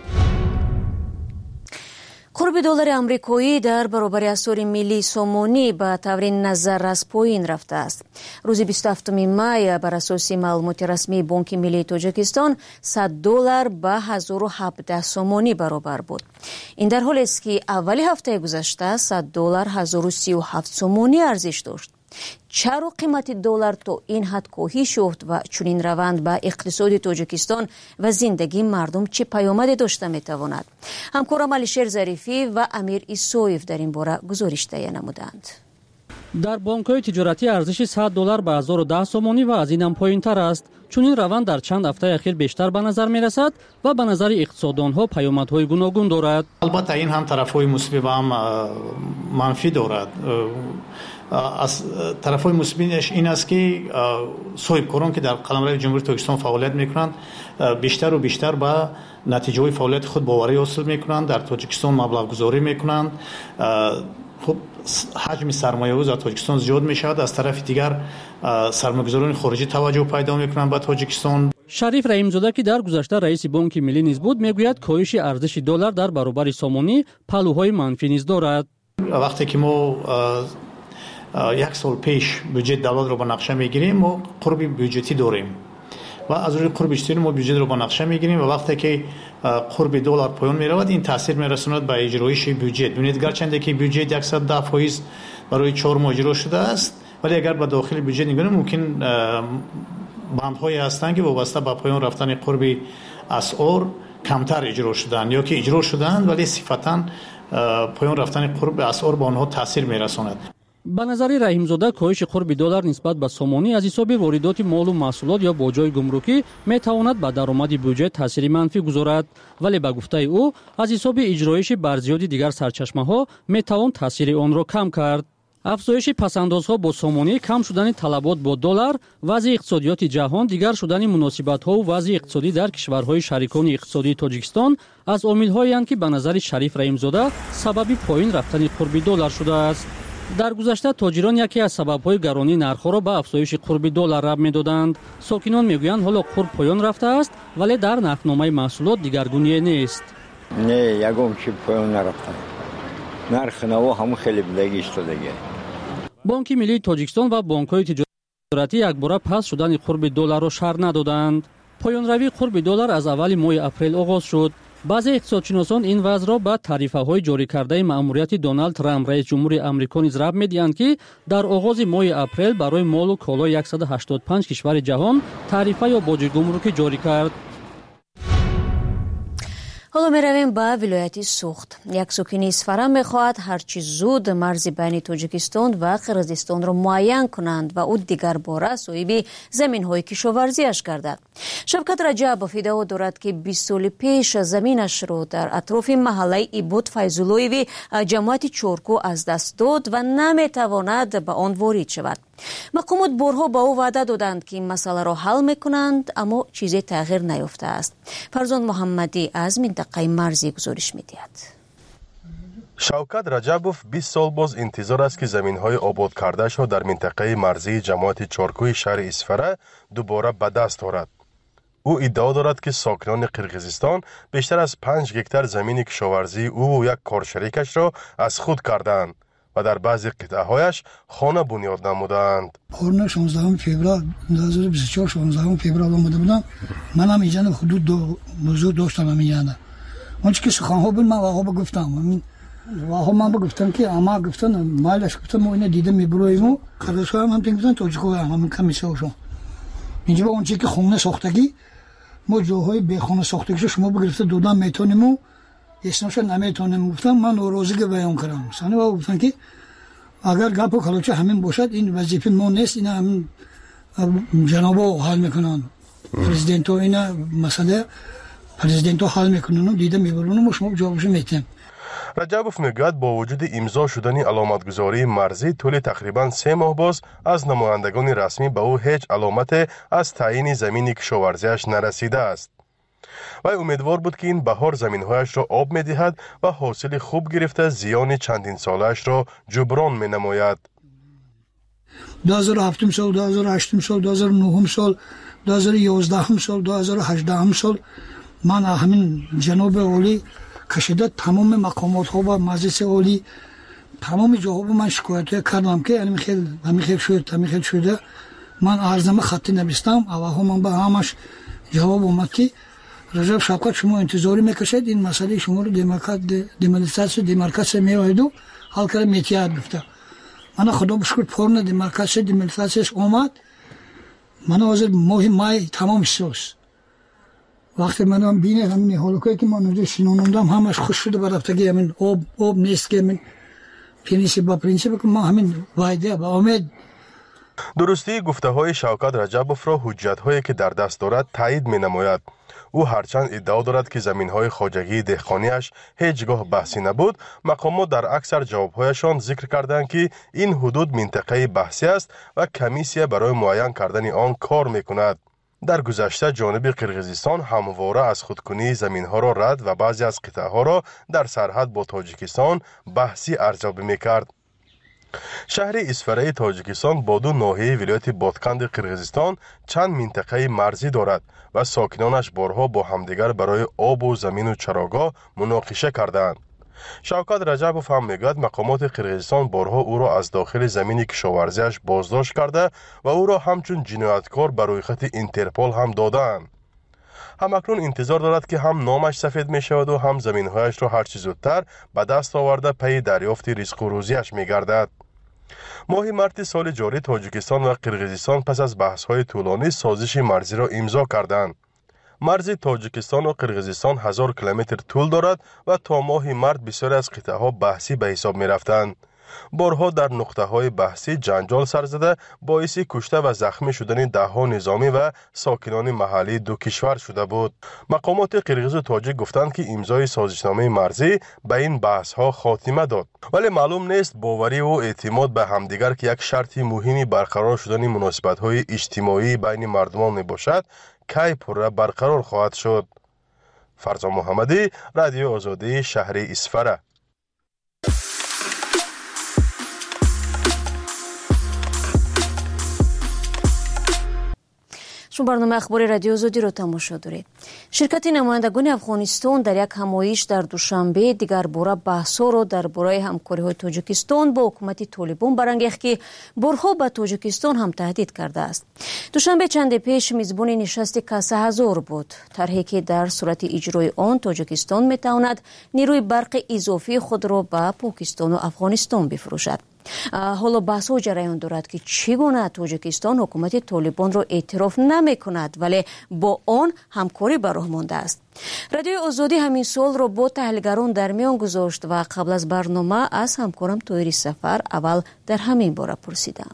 қурби доллари амрикоӣ дар баробари асъори миллии сомонӣ ба таври назаррас поин рафтааст. рӯзи бисту ҳафтуми май бар асоси маълумоти расмии Бонки Миллии Тоҷикистон сад доллар ба ҳазору ҳабдаҳ сомонӣ баробар буд. ин дар ҳолест ки аввали ҳафтаи гузашта сад доллар ҳазору сию ҳафт сомонӣ арзиш дошт. чаро қимати доллар то ин ҳад коҳиш ёфт ва чунин раванд ба иқтисоди Тоҷикистон ва зиндагии мардум чӣ паёмаде дошта метавонад? ҳамкорам Алишер Зарифӣ ва Амир Исоев дар ин бора гузориш таҳия намуданд. дар бонкҳои тиҷоратӣ арзиши сад доллар ба ҳазору даҳ сомонӣ ва аз инам поинтар аст. чунин раванд дар чанд ҳафтаи ахир бештар ба назар мерасад ва ба назари иқтисоддонҳо паёмадҳои гуногун дорад. албатта ин ҳам тарафҳои мусбӣ ва ҳам манфӣ дорад. аз тарафҳои мусбинаш ин аст ки соҳибкорон ки дар қаламрави ҷумҳурии Тоҷикистон фаъолият мекунанд бештару бештар ба натиҷаҳои фаъолияти худ боварӣ ҳосил мекунанд, дар Тоҷикистон маблағгузорӣ мекунанд. хуб ҳаҷми сармоявӯз дар Тоҷикистон зиёд мешавад. аз тарафи дигар сармоягузорони хориҷӣ таваҷҷӯҳ пайдо мекунанд ба Тоҷикистон. шариф раҳимзода ки дар гузашта раиси Бонки Миллӣ низ буд, мегӯяд коҳиши арзиши доллар дар баробари сомонӣ паҳлӯҳои манфӣ низ дорад. вақте ки мо як сол пеш бюджет давлатро ба нақша мегирем, мо қурби бюджетӣ дорем ва аз рӯи қурби бюджетӣ мо бюджетро ба нақша мегирем ва вақте ки қурби доллар поён меравад, ин таъсир мерасонад ба иҷроиши бюджет. бинед гарчанде ки бюджет яксад даҳ фоиз барои чор моҳ иҷро шудааст, вале агар ба дохили бюджет нигоҳ кунем, мумкин бандҳое ҳастанд ки вобаста ба поён рафтани қурби асъор камтар иҷро шудаанд ё ки иҷро шудаанд, вале сифатан поён рафтани қурби асъор ба онҳо таъсир мерасонад. ба назари раҳимзода коҳиши қурби доллар нисбат ба сомонӣ аз ҳисоби воридоти молу маҳсулот ё боҷои гумрукӣ метавонад ба даромади бюджет таъсири манфӣ гузорад, вале ба гуфтаи ӯ аз ҳисоби иҷроиши барзиёди дигар сарчашмаҳо метавон таъсири онро кам кард. афзоиши пасандозҳо бо сомонӣ, кам шудани талабот бо доллар, вазъи иқтисодиёти ҷаҳон, дигар шудани муносибатҳо ва вазъи иқтисодӣ дар кишварҳои шарикони иқтисодии Тоҷикистон аз омилҳоянд, ки ба назари Шариф Раҳимзода сабаби поин рафтани қурби доллар шудааст. дар гузашта тоҷирон яке аз сабабҳои гаронии нархҳоро ба афзоиши қурби доллар раб медоданд. сокинон мегӯянд ҳоло қурб поён рафтааст, вале дар нархномаи маҳсулот дигаргуние нест. не ягон чи поён нарафта. нархи наво ҳамон хеле бидагӣ истодаги. Бонки Миллии Тоҷикистон ва бонкҳои тиҷоратӣ якбора паст шудани қурби долларро шарҳ надоданд. поёнравии қурби доллар аз аввали моҳи апрел оғоз шуд. баъзе иқтисодшиносон ин вазъро ба тарифаҳои ҷорикардаи маъмурияти Доналд Трамп раис ҷумҳури Амрико низ рабт медиҳанд, ки дар оғози моҳи апрел барои молу колои яксаду ҳаштод и панҷ кишвари ҷаҳон тарифа ё боҷи гумрукӣ ҷорӣ кард. ҳоло меравем ба вилояти Суғд. як сокини Исфара мехоҳад ҳарчи зуд марзи байни Тоҷикистон ва Қирғизистонро муайян кунанд ва ӯ дигар бора соҳиби заминҳои кишоварзиаш гардад. Шавкат Раҷабов иддао дорад, ки бист соли пеш заминашро дар атрофи маҳаллаи Ибод Файзуллоеви ҷамоати Чоркӯ аз даст дод ва наметавонад ба он ворид шавад. мақомот борҳо ба ӯ ваъда доданд, ки масъаларо ҳал мекунанд, аммо чизе тағйир наёфтааст. Фарзон Муҳаммадӣ аз минтақаи марзӣ гузориш медиҳад. شوکت رجبوف بیست سال باز انتظار است که زمین‌های آباد کرده‌اش را در منطقه مرزی جماعت چارکوی شهر اسفره دوباره به دست آورد. او ادعا دارد که ساکنان قرقیزستان بیشتر از پنج هکتار زمین کشاورزی او و یک کارشریکش را از خود کردند و در بعضی قطعه‌هایش خانه بنیاد نمودند. خورنا شانزدهم فوریه دو هزار و بیست و چهار شانزدهم فوریه آمده بودم. من هم اینجا حدود دو موضوع داشتم همینجا. اونچه که سخن‌ها بود من واقعا گفتم. واقعا من گفتم که اما گفتن مالش گفتم ما اینو دیده میبرویم. خلاص هم هم تینگزن توجیکو هم هم کمیسیون. اینجا با اونچه که خونه ساختگی ما جاهای به خونه ساختگیش شما بگرفته دودن میتونیم و اسمش نمیتونیم. گفتم من روزی بیان کردم. سانی با گفتن که اگر گپ و کلوچه همین باشد این وظیفه ما نیست، اینا هم جنابا حل میکنن. پرزیدنت ها اینا مسئله پرزیدنت ها حل میکنن و دیده میبرون و شما جوابش میتیم. رجبوف میگوید با وجود امضا شدن علامتگذاری مرزی طول تقریبا سه ماه باز از نمایندگان رسمی به او هیچ علامت از تعیین زمین کشاورزیش نرسیده است. و امیدوار بود که این بهار زمینهایش را آب میدهد و حاصل خوب گرفته زیان چندین سالش را جبران می نماید. دو هزار و هفت سال، دو هزار و هشت سال، دو هزار و نه سال، دو هزار و یازده سال، دو هزار و هجده سال من همین جناب عالی کشیده تمام مقامات ها و مجلس عالی تمام جاها با من شکایت کردم که همین خیلی همین خیلی شده همین خیلی شده من عرضم خطی نوشتم. اول من به همش جواب اومد که رجب شوکت شما انتظاری میکشید این مسئله شما رو دمارکات دمارکاسیون دمارکاسیون میاید و حل کرد میتیاد گفته. من خدا بشکر پرن دمارکاسیون دمارکاسیون اومد. من حاضر ماه مای تمام سوس وقتی من هم بینه همین حالوکایی که من اونجا شنوندم همش خوش شده برفتگی همین آب آب نیست که همین پرینسیپ با پرینسیپ که ما همین وایده با امید. درستی گفته های شوکت رجبوف را حجت هایی که در دست دارد تایید می نماید. او هرچند ادعا دارد که زمین های خواجگی دهقانیش هیچگاه بحثی نبود، مقامات در اکثر جوابهایشان ذکر کردند که این حدود منطقه بحثی است و کمیسیه برای معین کردن آن کار می کند. در گذشته جانب قرقیزستان همواره از خودکنی زمین ها را رد و بعضی از قطعه ها را در سرحد با تاجیکستان بحثی ارزیابی می کرد. شهر اسفره تاجیکستان با دو ناحیه ولایت بادکند قرقیزستان چند منطقه مرزی دارد و ساکنانش بارها با همدیگر برای آب و زمین و چراگاه مناقشه کردند. شوکت رجبوف هم میگوید مقامات قرقیزستان بارها او را از داخل زمین کشاورزیش بازداشت کرده و او را همچون جنایتکار بر روی خط اینترپول هم دادند. همکنون انتظار دارد که هم نامش سفید می شود و هم زمینهایش را هرچی زودتر به دست آورده پی دریافت رزق و روزیش می گردد. ماه مارت سال جاری تاجیکستان و قرقیزستان پس از بحث‌های طولانی سازش مرزی را امضا کردند. مرز تاجیکستان و قرقیزستان هزار کیلومتر طول دارد و تا ماه مارت بسیاری از قطعه ها بحثی به حساب می رفتند. بارها در نقطه های بحثی جنجال سر زده باعث کشته و زخمی شدن ده ها نظامی و ساکنان محلی دو کشور شده بود. مقامات قرقیز و تاجیک گفتند که امضای سازشنامه مرزی به این بحث ها خاتمه داد، ولی معلوم نیست باوری و اعتماد به همدیگر که یک شرط مهمی برقرار شدن مناسبت های اجتماعی بین مردمان می باشد کی پره برقرار خواهد شد. فرزان محمدی، رادیو آزادی، شهر اسفره. شما برنامه اخبار رادیو آزادی را تماشا دارید. شرکت نمایندگان افغانستان در یک همایش در دوشنبه دیگر باره بحث‌ها را درباره همکاری‌های تاجیکستان با حکومت طالبان برانگیخت که بارها به تاجیکستان هم تهدید کرده است. دوشنبه چند پیش میزبان نشست کاسه هزار بود، طرحی که در صورت اجرای آن تاجیکستان میتواند نیروی برق اضافی خود را به پاکستان و افغانستان بفروشد. حالا بحث ها جریان دارد که چگونه تاجیکستان حکومت طالبان را اعتراف نمی کند ولی با آن همکاری به راه مانده است. رادیو آزادی همین سال را با تحلیلگران در میان گذاشت و قبل از برنامه از همکارم طاهر سفر اول در همین باره پرسیدم.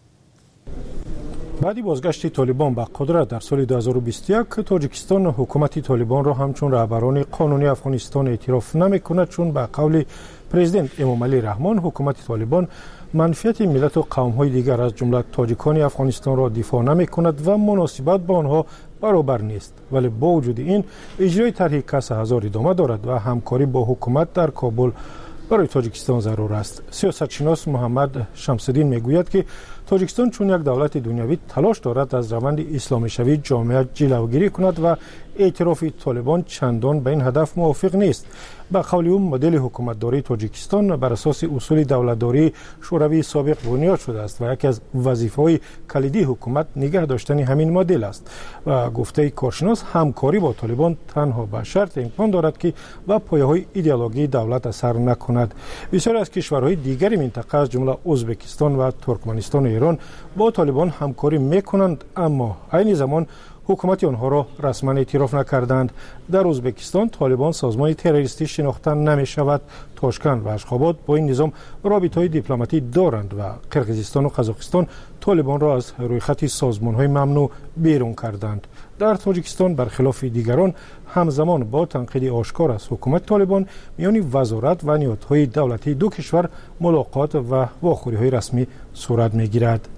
بعد بازگشت طالبان به قدرت در سال دو هزار و بیست و یک تاجیکستان حکومت طالبان را همچون رهبران قانونی افغانستان اعتراف نمی کند، چون به قول پرزیدنت امامعلی رحمان حکومت طالبان منفعت ملت و قوم های دیگر از جمله تاجیکان افغانستان را دفاع نمی کند و مناسبت با آنها برابر نیست. ولی با وجود این اجرای طرح کاسه هزار ادامه دارد و همکاری با حکومت در کابل برای تاجیکستان ضرور است. سیاستشناس محمد شمس‌الدین میگوید که تاجیکستان چون یک دولت دنیوی تلاش دارد از روند اسلامی شوی جامعه جلوگیری کند و اعتراف طالبان چندان به این هدف موافق نیست. به قول او مدل حکومتداری تاجیکستان بر اساس اصول دولتداری شوروی سابق بنیاد شده است و یکی از وظیفه‌های کلیدی حکومت نگه داشتن همین مدل است. و گفته کارشناس همکاری با طالبان تنها به شرط امکان دارد که با پایه‌های ایدئولوژی دولت اثر نکند. بسیاری از کشورهای دیگر منطقه از جمله ازبکستان و ترکمنستان و ایران با طالبان همکاری میکنند، اما عین زمان حکومت آنها را رسما اعتراف نکردند. در ازبکستان طالبان سازمان تروریستی شناخته نمی شود. تاشکند و اشخاباد با این نظام رابطه‌های دیپلماتی دارند و قرقیزستان و قزاقستان طالبان را از روی خط سازمان‌های ممنوع بیرون کردند. در تاجیکستان برخلاف دیگران همزمان با تنقید آشکار از حکومت طالبان میان وزارت و نهادهای دولتی دو کشور ملاقات و واخوری‌های رسمی صورت می‌گیرد.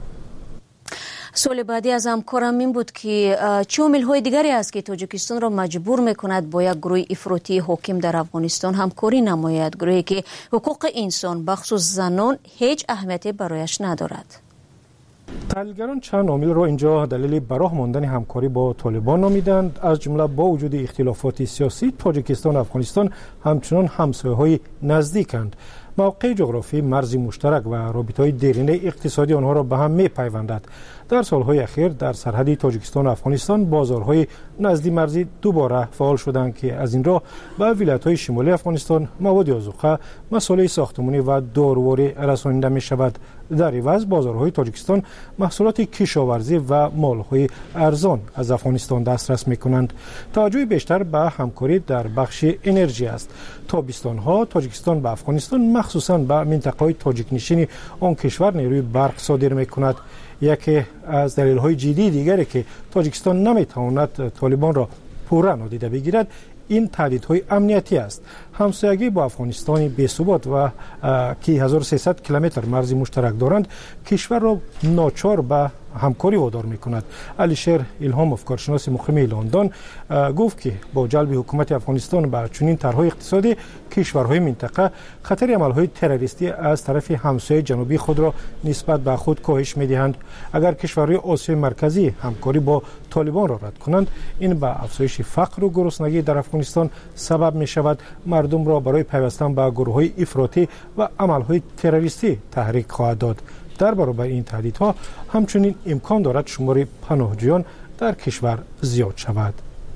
سوال بعدی از همکارم این بود که چه عامل‌های دیگری است که تاجیکستان را مجبور می‌کند با یک گروه افراطی حاکم در افغانستان همکاری نماید، گروهی که حقوق انسان بخصوص زنان هیچ اهمیتی برایش ندارد؟ تحلیلگران چند عامل را اینجا دلیل براه ماندن همکاری با طالبان نامیدند. از جمله با وجود اختلافات سیاسی تاجیکستان و افغانستان همچنان همسایه‌های نزدیکند. موقع جغرافی، مرزی مشترک و رابطه‌های دیرینه اقتصادی آنها را به هم می‌پیوندد. در سالهای اخیر در سرحد تاجیکستان و افغانستان بازارهای نزدی مرزی دوباره فعال شدند که از این راه به ولایت‌های شمالی افغانستان مواد آذوقه، مسائل ساختمانی و داروواری رسانیده می‌شود. در عوض بازارهای تاجیکستان محصولات کشاورزی و مال‌های ارزان از افغانستان دسترس می‌کنند. توجه بیشتر به همکاری در بخش انرژی است. تابستان‌ها تاجیکستان به افغانستان مخصوصاً به منطقه‌های تاجیک نشین آن کشور نیروی برق صادر می‌کند. یکی از دلایل جدی دیگری که تاجیکستان نمی‌تواند طالبان را پورا نادیده بگیرد این تهدیدهای امنیتی است. همسایگی با افغانستان بی‌ثبات و که هزار و سیصد کیلومتر مرز مشترک دارند کشور را ناچار به همکاری وادار می‌کند. علیشیر الهاموف کارشناس مقیم لندن گفت که با جلب حکومت افغانستان به چنین طرح‌های اقتصادی کشورهای منطقه خطر عمل‌های تروریستی از طرف همسایه جنوبی خود را نسبت به خود کاهش می‌دهند. اگر کشورهای آسیای مرکزی همکاری با طالبان را رد کنند این به افزایش فقر و گرسنگی در افغانستان سبب می‌شود. مردم را برای پیوستن به گروه‌های افراطی و عمل‌های تروریستی تحریک خواهد داد. در برابر این تهدیدها همچنین امکان دارد شمار پناهجویان در کشور زیاد شود.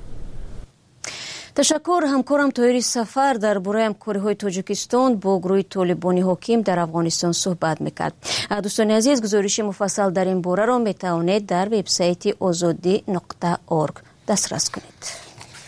تشکر همکارم طاهر سفر در برای همکاری‌های تاجیکستان با گروه طالبانی حاکم در افغانستان صحبت میکرد. دوستان عزیز گزارش مفصل در این باره را میتوانید در وبسایت آزادی نقطه اورگ دسترس کنید.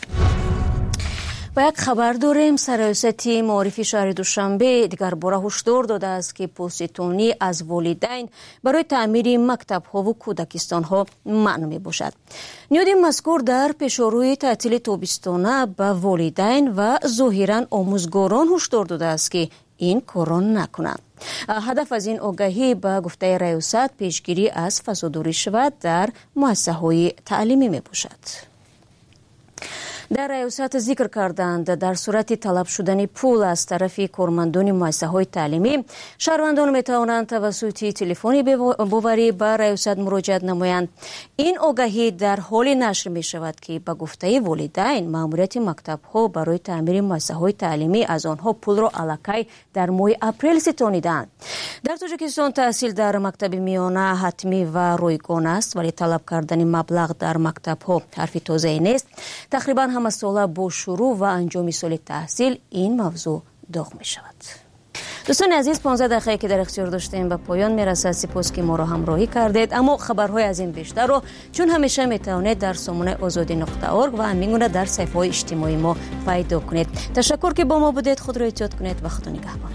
با یک خبر داریم سرایست معارف شهر دوشنبه دیگر باره هشدار داده است که پوست‌تونی از والدین برای تعمیر مکتب‌ها و کودکستان‌ها ممنوع می‌باشد. نیاد مذکور در پیشروی تعطیل تابستانه به والدین و ظاهراً آموزگاران هشدار داده است که این کار نکنند. هدف از این آگاهی به گفته ریاست پیشگیری از فساد و رشوت در مؤسسه‌های تعلیمی می‌باشد. در ریاست ذکر کردند در صورت طلب شدن پول از طرف کارمندان مؤسسه‌های تعلیمی شهروندان می‌توانند توسط تلفنی باوری به ریاست مراجعه نمایند. این آگاهی در حال نشر می‌شود که به گفته والدین مأموریت مکتب‌ها برای تعمیر مؤسسه‌های تعلیمی از آنها پول را الکی در ماه اپریل ستانیدند. در تاجیکستان تحصیل در مکتب میانه حتمی و رایگان است ولی طلب کردن مبلغ در مکتب‌ها حرفی تازه نیست. تقریباً همه ساله با شروع و انجام سال تحصیل این موضوع داغ می شود. دوستان عزیز پانزده دقیقه که در اختیار داشتیم به پایان می رسد. سپاس که ما را همراهی کردید. اما خبرهای از این بیشتر رو چون همیشه می توانید در سامانه آزادی نقطه اورگ و همینگونه در صفحه های اجتماعی ما پیدا کنید. تشکر که با ما بودید. خود را احتیاط کنید و خدا نگهبان.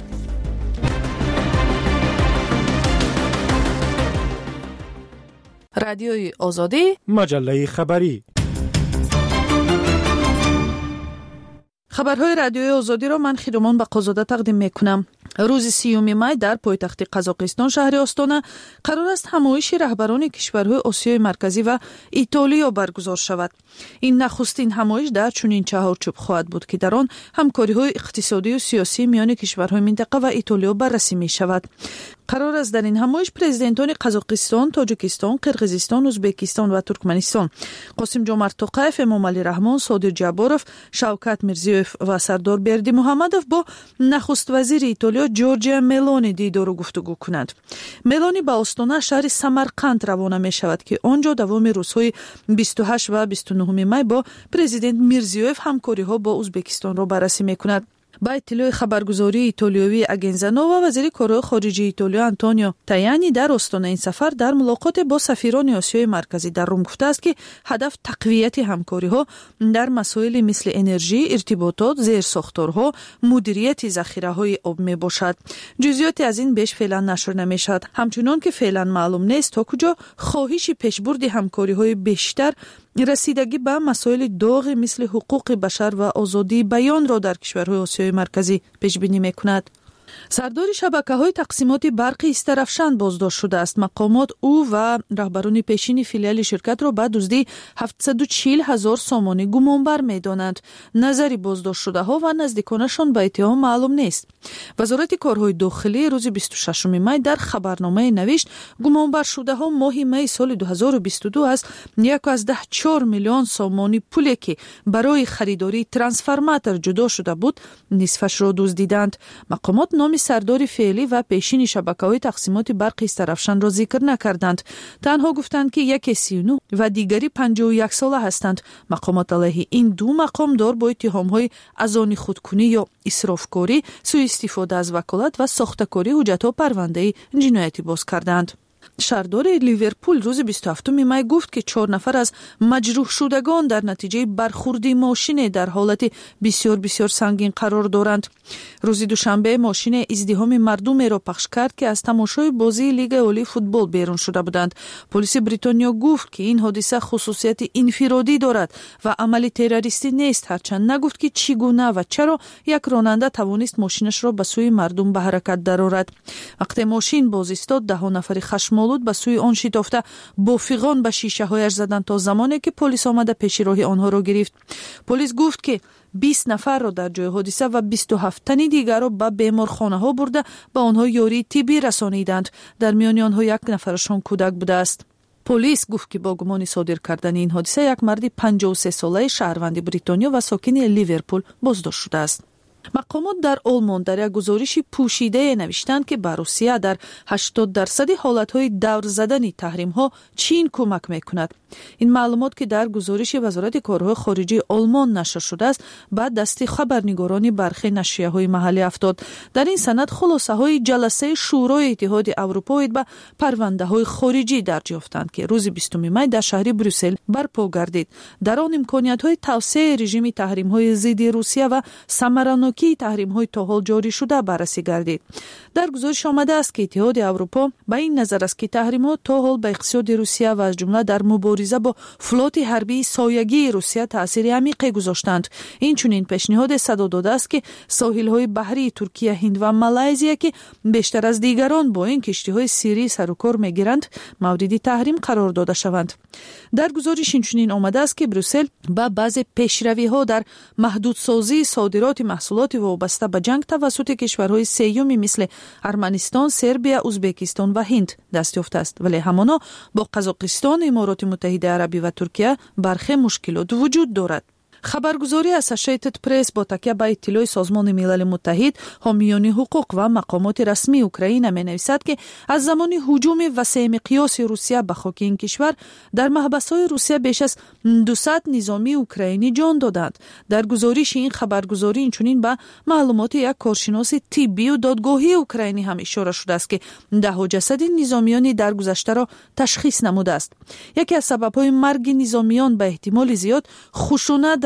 رادیوی آزادی مجله خبری. خبرهای رادیوی آزادی را من خیرمان به قزاده تقدیم میکنم. рӯзи сеюми май дар пойтахти қазоқистон шаҳри остона қарор аст ҳамоиши раҳбарони кишварҳои осиёи марказӣ ва итолиё баргузор шавад. ин нахустин ҳамоиш дар чунин чаҳорчӯб хоҳад буд ки дар он ҳамкориҳои иқтисодию сиёсии миёни кишварҳои минтақа ва итолиё баррасӣ мешавад. қарор аст дар ин ҳамоиш президентони қазоқистон, тоҷикистон, қирғизистон, ӯзбекистон ва туркманистон, қосимҷомарт тоқаев, эмомалӣ раҳмон, содир ҷаборов, шавкат мирзиёев ва сардор бердимуҳаммадов бо нахуствазири итолиё ҷорҷия мелони дидору гуфтугӯ кунанд. мелони ба остона шаҳри самарқанд равона мешавад ки он ҷо давоми рӯзҳои бисту ҳашт ва бисту нӯҳуми май бо президент мирзиёев ҳамкориҳо бо ӯзбекистонро баррасӣ мекунад. ба иттилои хабаргузории итолиёвии Агенза Нова, вазири корҳои хориҷии Итолиё Антонио Таяни дар остона ин сафар дар мулоқоте бо сафирони Осиёи марказӣ дар Рум гуфтааст ки ҳадаф тақвияти ҳамкориҳо дар масоили мисли энержӣ, иртиботот, зерсохторҳо, мудирияти захираҳои об мебошад. ҷузъиёте аз ин беш феълан нашр намешавад. ҳамчунон ки феълан маълум нест то куҷо хоҳиши пешбурди ҳамкориҳои бештар расидагӣ ба масоили доғи мисли ҳуқуқи башар ва озодии баёнро дар кишварҳои Осиёи марказӣ пешбинӣ мекунад. сардори шабакаҳои тақсимоти барқи Истарафшан боздошт шудааст. мақомот ӯ ва раҳбарони пешини филиали ширкатро ба дуздии ҳафтсаду чил ҳазор сомонӣ гумонбар медонанд. назари боздоштшудаҳо ва наздиконашон ба иттиҳом маълум нест. вазорати корҳои дохилӣ рӯзи бисту шашуми май дар хабарномае навишт, гумонбаршудаҳо моҳи майи соли ду ҳазору бисту ду аз як ва даҳ чор миллион сомонӣ пуле ки барои харидории трансформатор ҷудо шуда буд, нисфашро дуздиданд. мақомот номи сардори феълӣ ва пешини шабакаҳои тақсимоти барқи Истарафшанро зикр накарданд. танҳо гуфтанд ки яке сию нӯҳ ва дигари панҷоҳу як сола ҳастанд. мақомот алайҳи ин ду мақомдор бо иттиҳомҳои аз они худкунӣ ё исрофкорӣ, сӯистифода аз ваколат ва сохтакории ҳуҷҷатҳо парвандаи ҷиноятӣ боз карданд. шаҳрдори Ливерпул рӯзи бисту ҳафтуми май гуфт ки чор нафар аз маҷрӯҳшудагон дар натиҷаи бархурди мошине дар ҳолати бисёр бисёр сангин қарор доранд. рӯзи душанбе мошине издиҳоми мардумеро пахш кард ки аз тамошои бозии Лигаи олии футбол берун шуда буданд. полиси Бритониё гуфт ки ин ҳодиса хусусияти инфиродӣ дорад ва амали террористӣ нест, ҳарчанд нагуфт ки чӣ гуна ва чаро як ронанда тавонист мошинашро ба сӯи мардум ба ҳаракат дарорад. вақте мошин боз истод, даҳо нафари хашмолуд ба сӯи он шитофта бо фиғон ба шишаҳояш заданд то замоне ки полис омада пеши роҳи онҳоро гирифт. полис гуфт ки бист нафарро дар ҷои ҳодиса ва бисту ҳафт тани дигарро ба беморхонаҳо бурда ба онҳо ёрии тиббӣ расониданд. дар миёни онҳо як нафарашон кӯдак будааст. полис гуфт ки бо гумони содир кардани ин ҳодиса як марди панҷоҳу се солаи шаҳрванди Бритониё ва сокини Ливерпул боздошт шудааст. мақомот дар Олмон дар як гузориши пӯшидае навиштанд ки ба Русия дар ҳаштод дарсади ҳолатҳои давр задани таҳримҳо Чин кӯмак мекунад. ин маълумот ки дар гузориши вазорати корҳои хориҷии Олмон нашр шудааст, ба дасти хабарнигорони бархе нашрияҳои маҳаллӣ афтод. дар ин санад хулосаҳои ҷаласаи шӯрои иттиҳоди Аврупо оид ба парвандаҳои хориҷӣ дарҷ ёфтанд ки рӯзи бистуми май дар шаҳри Брюссел барпо гардид. дар он имкониятҳои тавсеяи режими таҳримҳои зидди Русия ва самаранокии таҳримҳои то ҳол ҷорӣ шуда баррасӣ гардид. дар гузориш омадааст ки иттиҳоди Аврупо ба ин назар аст ки таҳримҳо то ҳол ба иқтисоди Русия ва аз ҷумла дар мубориза бо флоти ҳарбии соягии Русия таъсири амиқе гузоштанд. инчунин пешниҳоде садо додааст ки соҳилҳои баҳрии Туркия, Ҳинд ва Малайзия ки бештар аз дигарон бо ин киштиҳои сиррӣ сарукор мегиранд, мавриди таҳрим қарор дода шаванд. дар гузориш инчунин омадааст ки Брюссел ба баъзе пешравиҳо дар маҳдудсозии содироти маҳсулоти вобаста ба ҷанг тавассути кишварҳои сеюми мисли Арманистон, Сербия, Узбекистон ва Ҳинд даст ёфтааст, вале ҳамоно бо Қазоқистон, Имороти Муттаҳидаи Арабӣ ва Туркия бархе мушкилот вуҷуд дорад. хабаргузори Associated Press бо такя ба иттилои Созмони Милали Муттаҳид, ҳомиёни ҳуқуқ ва мақомоти расмии Украина менависад ки аз замони ҳуҷуми васеъмиқёси Русия ба хоки ин кишвар дар маҳбасҳои Русия беш аз дусад низомии украинӣ ҷон доданд. дар гузориши ин хабаргузорӣ инчунин ба маълумоти як коршиноси тиббию додгоҳии украинӣ ҳам ишора шудааст ки даҳо ҷасади низомиёни даргузаштаро ташхис намудааст. яке аз сабабҳои марги низомиён ба эҳтимоли зиёд хушунат дар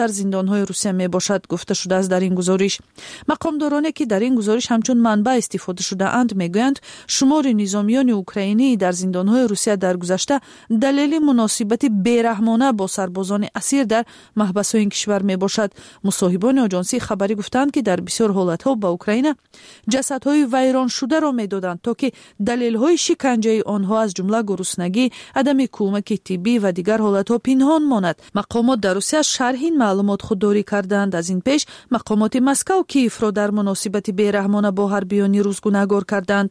дар зиндонҳои русия мебошад гуфта шудааст дар ин гузориш. мақомдороне ки дар ин гузориш ҳамчун манбаъ истифода шудаанд мегӯянд шумори низомиёни украинӣ дар зиндонҳои русия дар гузашта далели муносибати бераҳмона бо сарбозони асир дар маҳбасҳои ин кишвар мебошад. мусоҳибони оҷонсии хабарӣ гуфтанд ки дар бисёр ҳолатҳо ба украина ҷасадҳои вайроншударо медоданд то ки далелҳои шиканҷаи онҳо аз ҷумла гуруснагӣ, адами кӯмаки тиббӣ ва дигар ҳолатҳо пинҳон монад. мақомот дар русия шарҳи ин маълумот худдорӣ карданд. аз ин пеш мақомоти Москва Киевро дар муносибати бераҳмона бо ҳарбиён рус гуногор карданд.